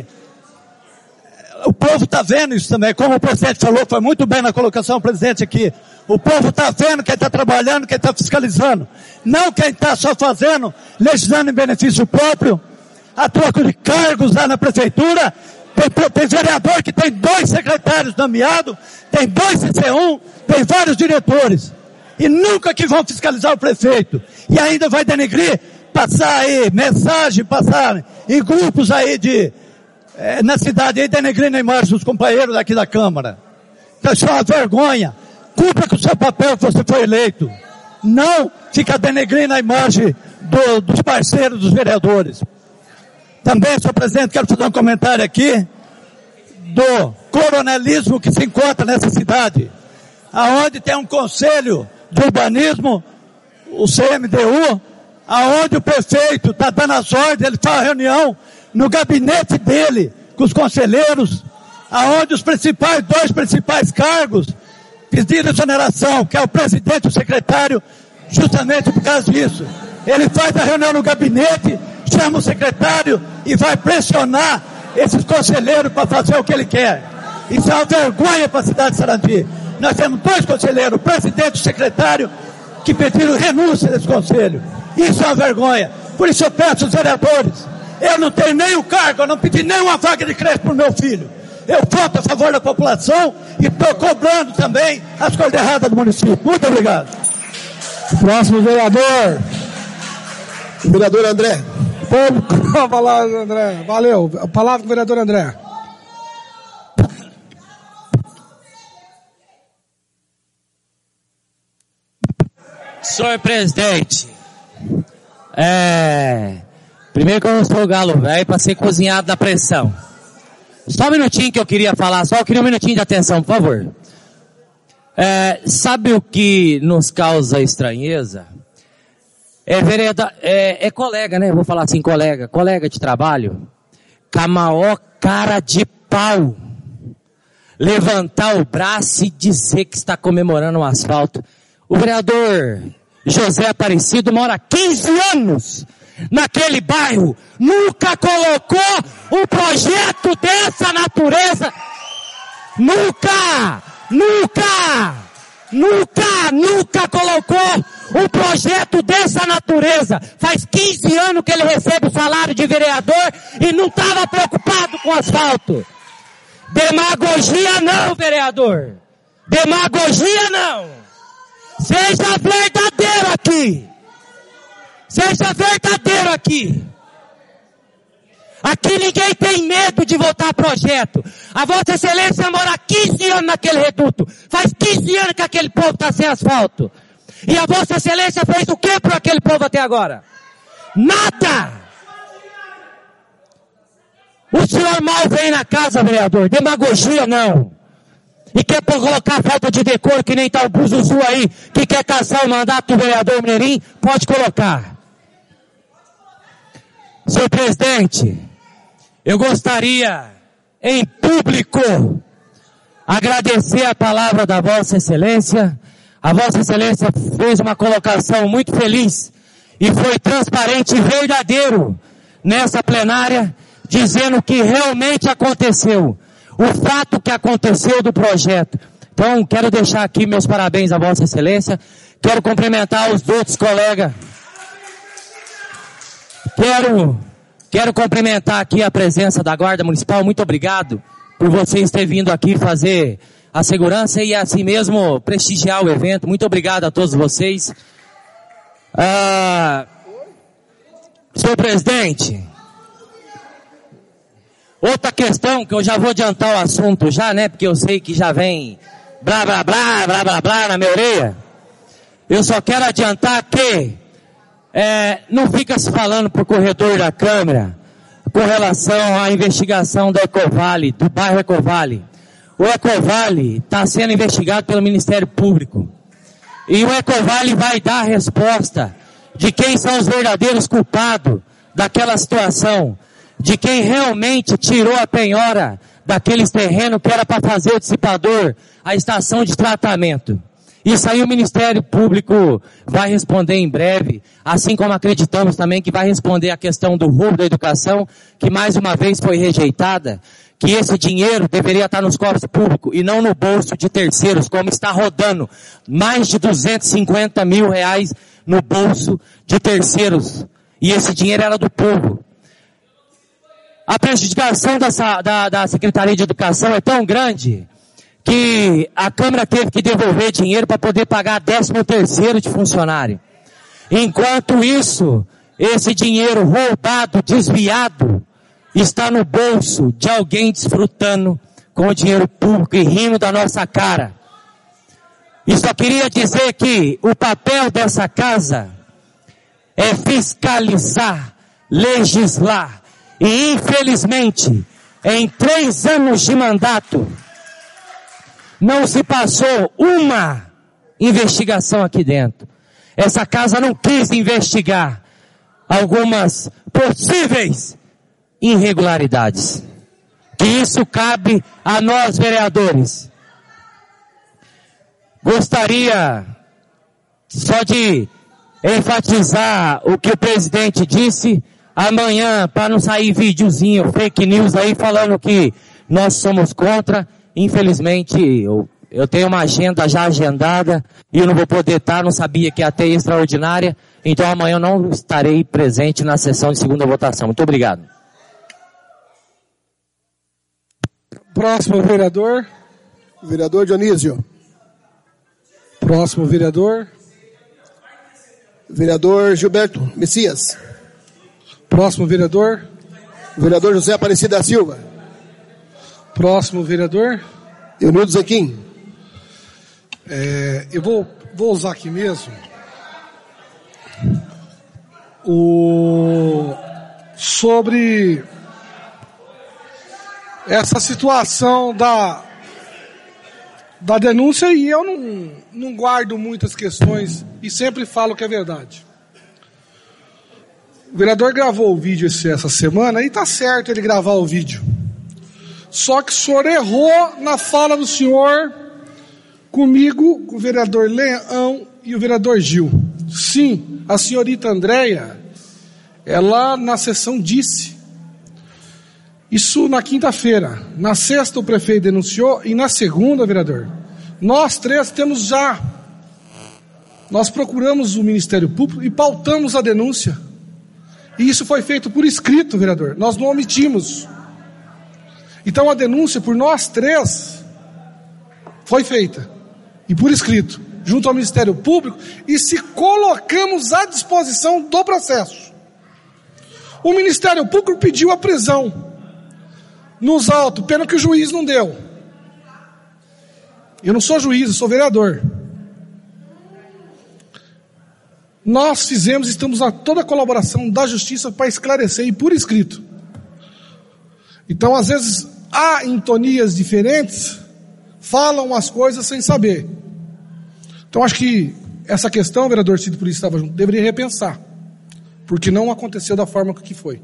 o povo está vendo isso também. Como o presidente falou, foi muito bem na colocação do presidente aqui. O povo está vendo quem está trabalhando, quem está fiscalizando. Não quem está só fazendo, legislando em benefício próprio, a troca de cargos lá na prefeitura. Tem, tem vereador que tem dois secretários nomeados, tem dois C C um, tem vários diretores. e nunca que vão fiscalizar o prefeito. E ainda vai denegrir, passar aí mensagem, passar em grupos aí de, é, na cidade aí, denegrindo a imagem dos companheiros aqui da Câmara. Então isso é uma vergonha. Cumpra com o seu papel que você foi eleito. Não fica denegrindo a imagem do, dos parceiros dos vereadores. Também, senhor presidente, quero fazer um comentário aqui do coronelismo que se encontra nessa cidade, aonde tem um conselho de urbanismo, o C M D U, aonde o prefeito está dando as ordens, ele faz reunião no gabinete dele, com os conselheiros, aonde os principais, dois principais cargos pediram exoneração, que é o presidente e o secretário, justamente por causa disso. Ele faz a reunião no gabinete, chama o secretário e vai pressionar esses conselheiros para fazer o que ele quer. Isso é uma vergonha para a cidade de Sarandi. Nós temos dois conselheiros, o presidente e o secretário, que pediram renúncia desse conselho. Isso é uma vergonha. Por isso eu peço aos vereadores, eu não tenho nem o cargo, eu não pedi nenhuma vaga de creche para o meu filho. Eu voto a favor da população e estou cobrando também as coisas erradas do município. Muito obrigado. Próximo vereador. Vereador André. Vamos falar, André. Valeu. A palavra com o vereador André. Senhor presidente, é... primeiro que eu não sou o galo velho para ser cozinhado na pressão. Só um minutinho que eu queria falar, só eu queria um minutinho de atenção, por favor. É, sabe o que nos causa estranheza? É, vereador, é, é colega, né? Vou falar assim, colega, colega de trabalho, com a maior cara de pau, levantar o braço e dizer que está comemorando o asfalto. O vereador José Aparecido mora há quinze anos naquele bairro, nunca colocou um projeto dessa natureza, nunca, nunca, nunca, nunca colocou um projeto dessa natureza. Faz quinze anos que ele recebe o salário de vereador e não estava preocupado com asfalto. Demagogia não, vereador. Demagogia não. Seja verdadeiro aqui. Seja verdadeiro aqui. Aqui ninguém tem medo de votar projeto. A Vossa Excelência mora há quinze anos naquele reduto. Faz quinze anos que aquele povo está sem asfalto. E a Vossa Excelência fez o que por aquele povo até agora? Nada! O senhor mal vem na casa, vereador. Demagogia não. E quer colocar falta de decoro que nem tá o Buzuzu aí, que quer caçar o mandato do vereador Mineirinho, pode colocar. Senhor presidente, eu gostaria, em público, agradecer a palavra da Vossa Excelência. A Vossa Excelência fez uma colocação muito feliz e foi transparente e verdadeiro nessa plenária, dizendo o que realmente aconteceu, o fato que aconteceu do projeto. Então, quero deixar aqui meus parabéns à Vossa Excelência, quero cumprimentar os outros colegas. Quero, quero cumprimentar aqui a presença da Guarda Municipal. Muito obrigado por vocês terem vindo aqui fazer a segurança e assim mesmo prestigiar o evento. Muito obrigado a todos vocês. Ah, senhor presidente, outra questão que eu já vou adiantar o assunto já, né? Porque eu sei que já vem blá blá blá, blá blá blá na minha orelha. Eu só quero adiantar que É, não fica se falando por corredor da Câmara com relação à investigação da Ecovale, do bairro Ecovale. O Ecovale está sendo investigado pelo Ministério Público. E o Ecovale vai dar a resposta de quem são os verdadeiros culpados daquela situação, de quem realmente tirou a penhora daqueles terrenos que era para fazer o dissipador, a estação de tratamento. Isso aí o Ministério Público vai responder em breve, assim como acreditamos também que vai responder a questão do roubo da educação, que mais uma vez foi rejeitada, que esse dinheiro deveria estar nos cofres públicos e não no bolso de terceiros, como está rodando mais de duzentos e cinquenta mil reais no bolso de terceiros. E esse dinheiro era do povo. A prejudicação da, da, da Secretaria de Educação é tão grande que a Câmara teve que devolver dinheiro para poder pagar décimo terceiro de funcionário. Enquanto isso, esse dinheiro roubado, desviado, está no bolso de alguém desfrutando com o dinheiro público e rindo da nossa cara. E só queria dizer que o papel dessa casa é fiscalizar, legislar. E infelizmente, em três anos de mandato, não se passou uma investigação aqui dentro. Essa casa não quis investigar algumas possíveis irregularidades. Que isso cabe a nós, vereadores. Gostaria só de enfatizar o que o presidente disse amanhã, para não sair videozinho, fake news aí falando que nós somos contra. Infelizmente, eu, eu tenho uma agenda já agendada e eu não vou poder estar, não sabia que ia ter extraordinária, então amanhã eu não estarei presente na sessão de segunda votação. Muito obrigado. Próximo vereador. Vereador Dionísio. Próximo vereador. Vereador Gilberto Messias. Próximo vereador. Vereador José Aparecido da Silva. Próximo vereador. Eunildo Zequim. É, eu vou, vou usar aqui mesmo o sobre essa situação da da denúncia, e eu não, não guardo muitas questões e sempre falo que é verdade. O vereador gravou o vídeo esse, essa semana e tá certo ele gravar o vídeo. Só que o senhor errou na fala do senhor comigo, com o vereador Leão e o vereador Gil. Sim, a senhorita Andréia, ela na sessão disse isso na quinta-feira. Na sexta o prefeito denunciou e na segunda, vereador, nós três temos já, nós procuramos o Ministério Público e pautamos a denúncia. E isso foi feito por escrito, vereador. Nós não omitimos. Então a denúncia por nós três foi feita. E por escrito, junto ao Ministério Público, e se colocamos à disposição do processo. O Ministério Público pediu a prisão nos autos, pena que o juiz não deu. Eu não sou juiz, eu sou vereador. Nós fizemos, estamos a toda a colaboração da Justiça para esclarecer e por escrito. Então, às vezes, há intonias diferentes, falam as coisas sem saber. Então, acho que essa questão, o vereador Cid Polícia estava junto, deveria repensar, porque não aconteceu da forma que foi.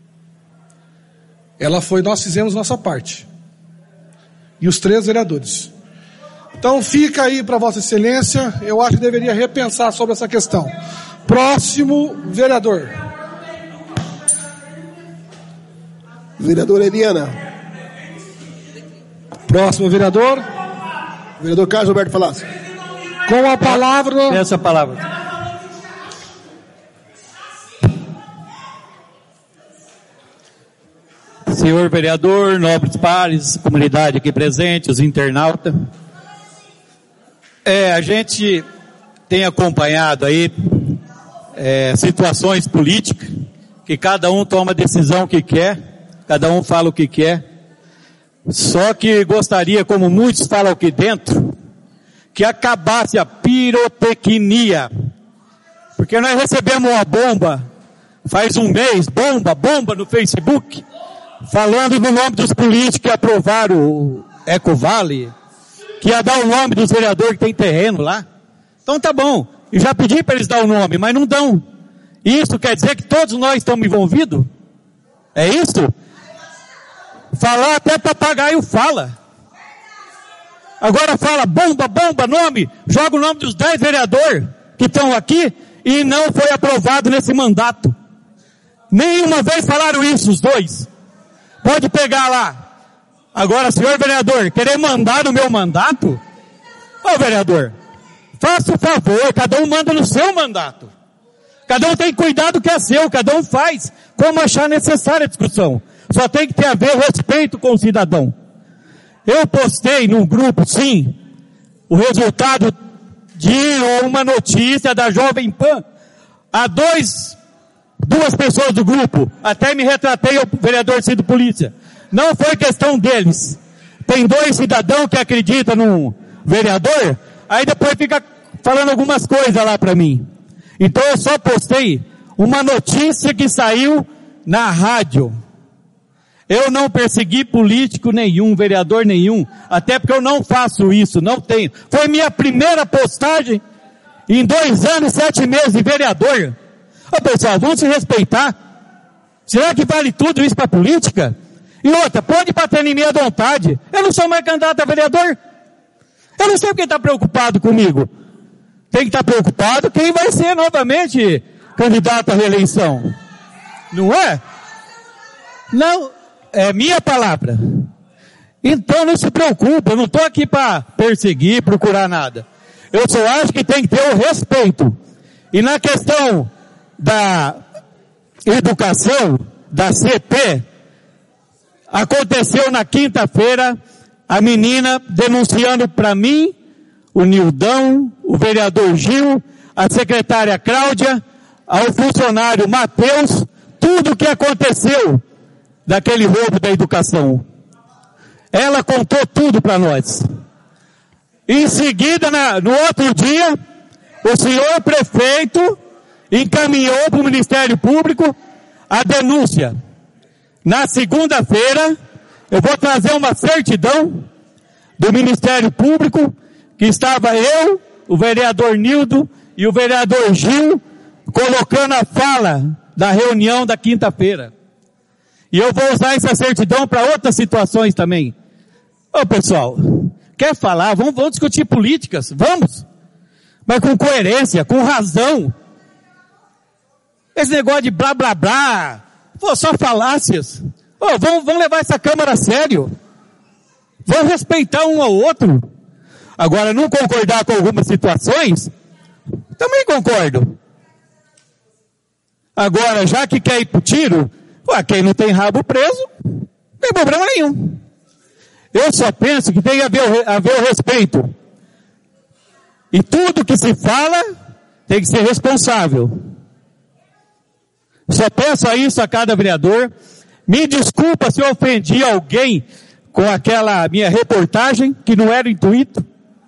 Ela foi, nós fizemos nossa parte. E os três vereadores. Então fica aí para Vossa Excelência, eu acho que deveria repensar sobre essa questão. Próximo vereador. Vereador Eliana. Próximo vereador. Vereador Carlos Alberto Falasco. Com a palavra. Essa palavra. Senhor vereador, nobres pares, comunidade aqui presente, os internautas. É, a gente tem acompanhado aí é, situações políticas, que cada um toma a decisão que quer, cada um fala o que quer. Só que gostaria, como muitos falam aqui dentro, que acabasse a pirotecnia. Porque nós recebemos uma bomba, faz um mês, bomba, bomba no Facebook, falando no nome dos políticos que aprovaram o Ecovale, que ia dar o nome dos vereadores que tem terreno lá. Então tá bom, eu já pedi para eles dar o nome, mas não dão. Isso quer dizer que todos nós estamos envolvidos? É isso? Falar até papagaio fala. Agora fala bomba, bomba, nome, joga o nome dos dez vereadores que estão aqui e não foi aprovado nesse mandato. Nenhuma vez falaram isso, os dois. Pode pegar lá. Agora, senhor vereador, querer mandar no meu mandato? Ô vereador, faça o favor, cada um manda no seu mandato. Cada um tem que cuidar do que é seu, cada um faz como achar necessária a discussão. Só tem que ter a ver respeito com o cidadão. Eu postei num grupo, sim, o resultado de uma notícia da Jovem Pan a dois, duas pessoas do grupo. Até me retratei ao vereador Cido Polícia. Não foi questão deles. Tem dois cidadãos que acreditam num vereador, aí depois fica falando algumas coisas lá para mim. Então eu só postei uma notícia que saiu na rádio. Eu não persegui político nenhum, vereador nenhum, até porque eu não faço isso, não tenho. Foi minha primeira postagem em dois anos e sete meses de vereador. Ô pessoal, vamos se respeitar. Será que vale tudo isso para política? E outra, pode bater em mim à vontade. Eu não sou mais candidato a vereador. Eu não sei quem está preocupado comigo. Tem que estar preocupado quem vai ser novamente candidato à reeleição. Não é? Não, é minha palavra. Então não se preocupe, eu não estou aqui para perseguir, procurar nada. Eu só acho que tem que ter o respeito. E na questão da educação, da C P, aconteceu na quinta-feira, a menina denunciando para mim, o Nildão, o vereador Gil, a secretária Cláudia, ao funcionário Matheus, tudo o que aconteceu daquele roubo da educação. Ela contou tudo para nós. Em seguida, na, no outro dia, o senhor prefeito encaminhou para o Ministério Público a denúncia. Na segunda-feira, eu vou trazer uma certidão do Ministério Público, que estava eu, o vereador Nildo e o vereador Gil, colocando a fala da reunião da quinta-feira. E eu vou usar essa certidão para outras situações também. Ô pessoal, quer falar? Vamos, vamos discutir políticas, vamos. Mas com coerência, com razão. Esse negócio de blá blá blá, pô, só falácias. Ô, vamos, vamos levar essa Câmara a sério. Vamos respeitar um ao outro. Agora, não concordar com algumas situações, também concordo. Agora, já que quer ir pro tiro, ué, quem não tem rabo preso, não tem problema nenhum. Eu só penso que tem que haver, haver o respeito. E tudo que se fala tem que ser responsável. Só peço a isso a cada vereador. Me desculpa se eu ofendi alguém com aquela minha reportagem, que não era intuito.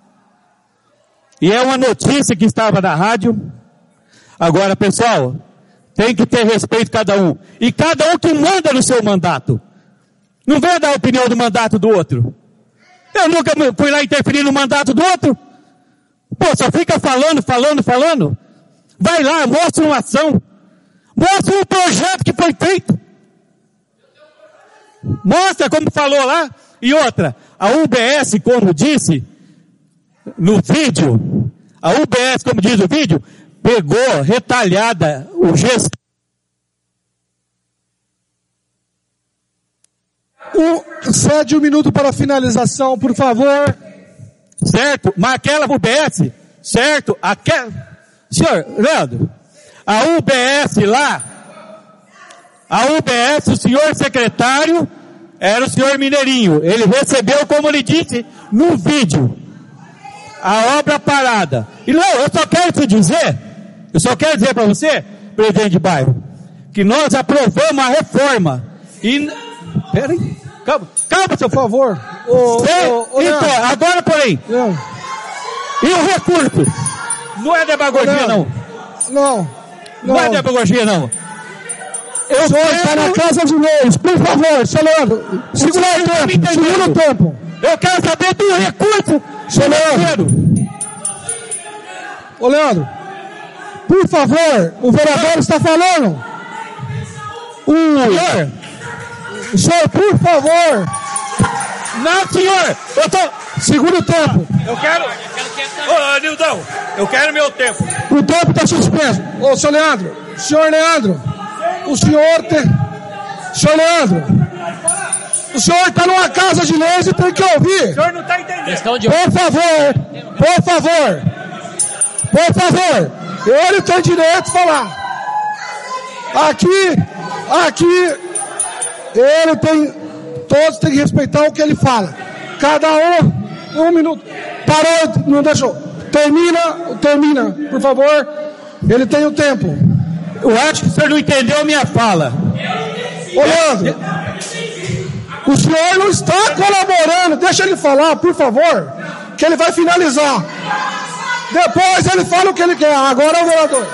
E é uma notícia que estava na rádio. Agora, pessoal, tem que ter respeito cada um. E cada um que manda no seu mandato. Não venha dar a opinião do mandato do outro. Eu nunca fui lá interferir no mandato do outro. Pô, só fica falando, falando, falando. Vai lá, mostra uma ação. Mostra um projeto que foi feito. Mostra como falou lá. E outra, a U B S, como disse no vídeo, a U B S, como diz o vídeo, pegou retalhada o gesto. Um, cede um minuto para a finalização, por favor. Certo, mas aquela U B S, certo, aquela... Senhor, Leandro, a U B S lá, a U B S, o senhor secretário, era o senhor Mineirinho. Ele recebeu, como ele disse, no vídeo, a obra parada. E não, eu só quero te dizer, eu só quero dizer para você, presidente de bairro, que nós aprovamos a reforma. E... Peraí, calma, calma, seu favor. Ô, ô, ô, então, agora, porém, não. E o recurso? Não é demagogia, não. Não, não. Não é demagogia, não. Eu sou está na casa de leis, por favor, seu Leandro. Segura o tempo, segura o tempo. Eu quero saber do recurso, seu Leandro. Ô Leandro, por favor, o vereador está falando. O senhor, o senhor, por favor. Não, senhor, eu tô... Segura o tempo. Eu quero... Ô, Nildão, eu quero meu tempo. O tempo está suspenso. Ô, senhor Leandro, senhor Leandro, o senhor tem... Senhor Leandro, o senhor está numa casa de leis e tem que ouvir. O senhor não está entendendo. Por favor, por favor, por favor, ele tem direito de falar. Aqui, aqui, ele tem... Todos têm que respeitar o que ele fala. Cada um, um minuto. Parou, não deixou. Termina, termina, por favor. Ele tem o tempo. Eu acho que o senhor não entendeu a minha fala. Ô, Leandro, o senhor não está colaborando. Deixa ele falar, por favor, que ele vai finalizar. Depois ele fala o que ele quer. Agora é o vereador.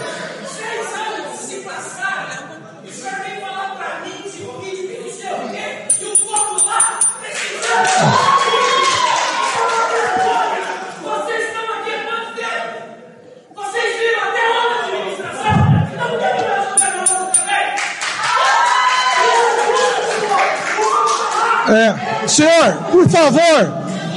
É, senhor, por favor.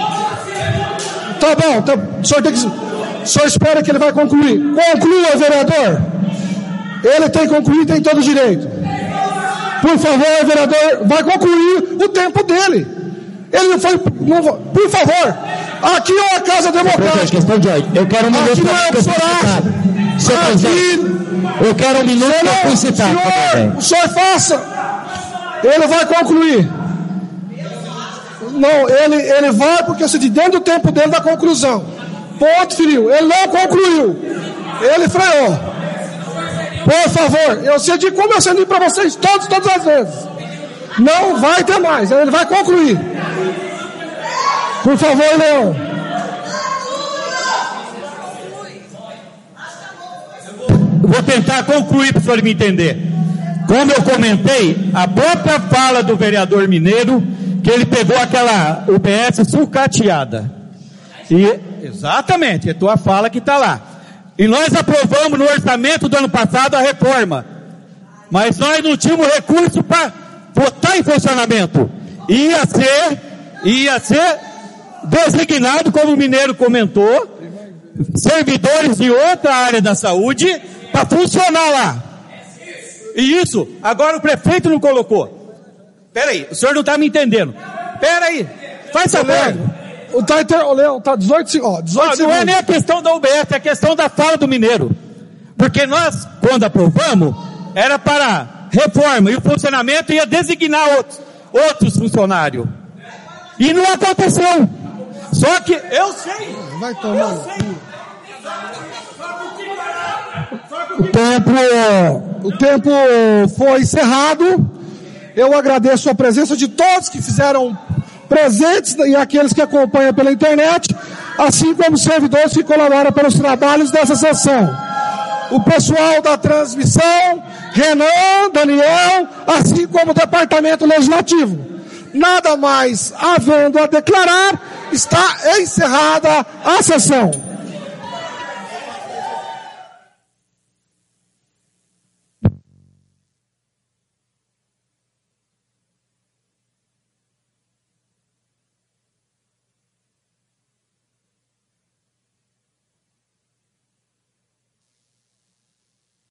Tá bom, tá, o senhor tem que. O senhor espera que ele vai concluir. Conclua, vereador. Ele tem que concluir, tem todo o direito. Por favor, vereador, vai concluir o tempo dele. Ele não foi. Não, por favor. Aqui é uma casa democrática. Eu quero um minuto. Aqui não é o senhor acha. Aqui. Eu quero um minuto para eu citar. Senhor, o senhor faça. Ele vai concluir. Não, ele, ele vai porque você de dentro do tempo dele da conclusão. Ponto, filho. Ele não concluiu. Ele freou. Por favor, eu cedi como eu cedi para vocês todos, todas as vezes. Não vai ter mais. Ele vai concluir. Por favor, Leão. Vou tentar concluir para o senhor me entender. Como eu comentei, a própria fala do vereador Mineiro, que ele pegou aquela U B S sucateada. E, exatamente, é a tua fala que está lá. E nós aprovamos no orçamento do ano passado a reforma. Mas nós não tínhamos recurso para botar em funcionamento. Ia ser, ia ser designado, como o Mineiro comentou, servidores de outra área da saúde para funcionar lá. E isso, agora o prefeito não colocou. Peraí, o senhor não está me entendendo. Peraí, faz favor. O tá, o Leão, tá dezoito, ó, dezoito não, não é nem a questão da U B S, é a questão da fala do Mineiro. Porque nós, quando aprovamos, era para reforma e o funcionamento ia designar outros, outros funcionários. E não aconteceu. Só que eu sei. Vai tomar. Eu sei. O tempo, o tempo foi encerrado. Eu agradeço a presença de todos que fizeram presentes e aqueles que acompanham pela internet, assim como os servidores que colaboram pelos trabalhos dessa sessão. O pessoal da transmissão, Renan, Daniel, assim como o departamento legislativo. Nada mais havendo a declarar, está encerrada a sessão.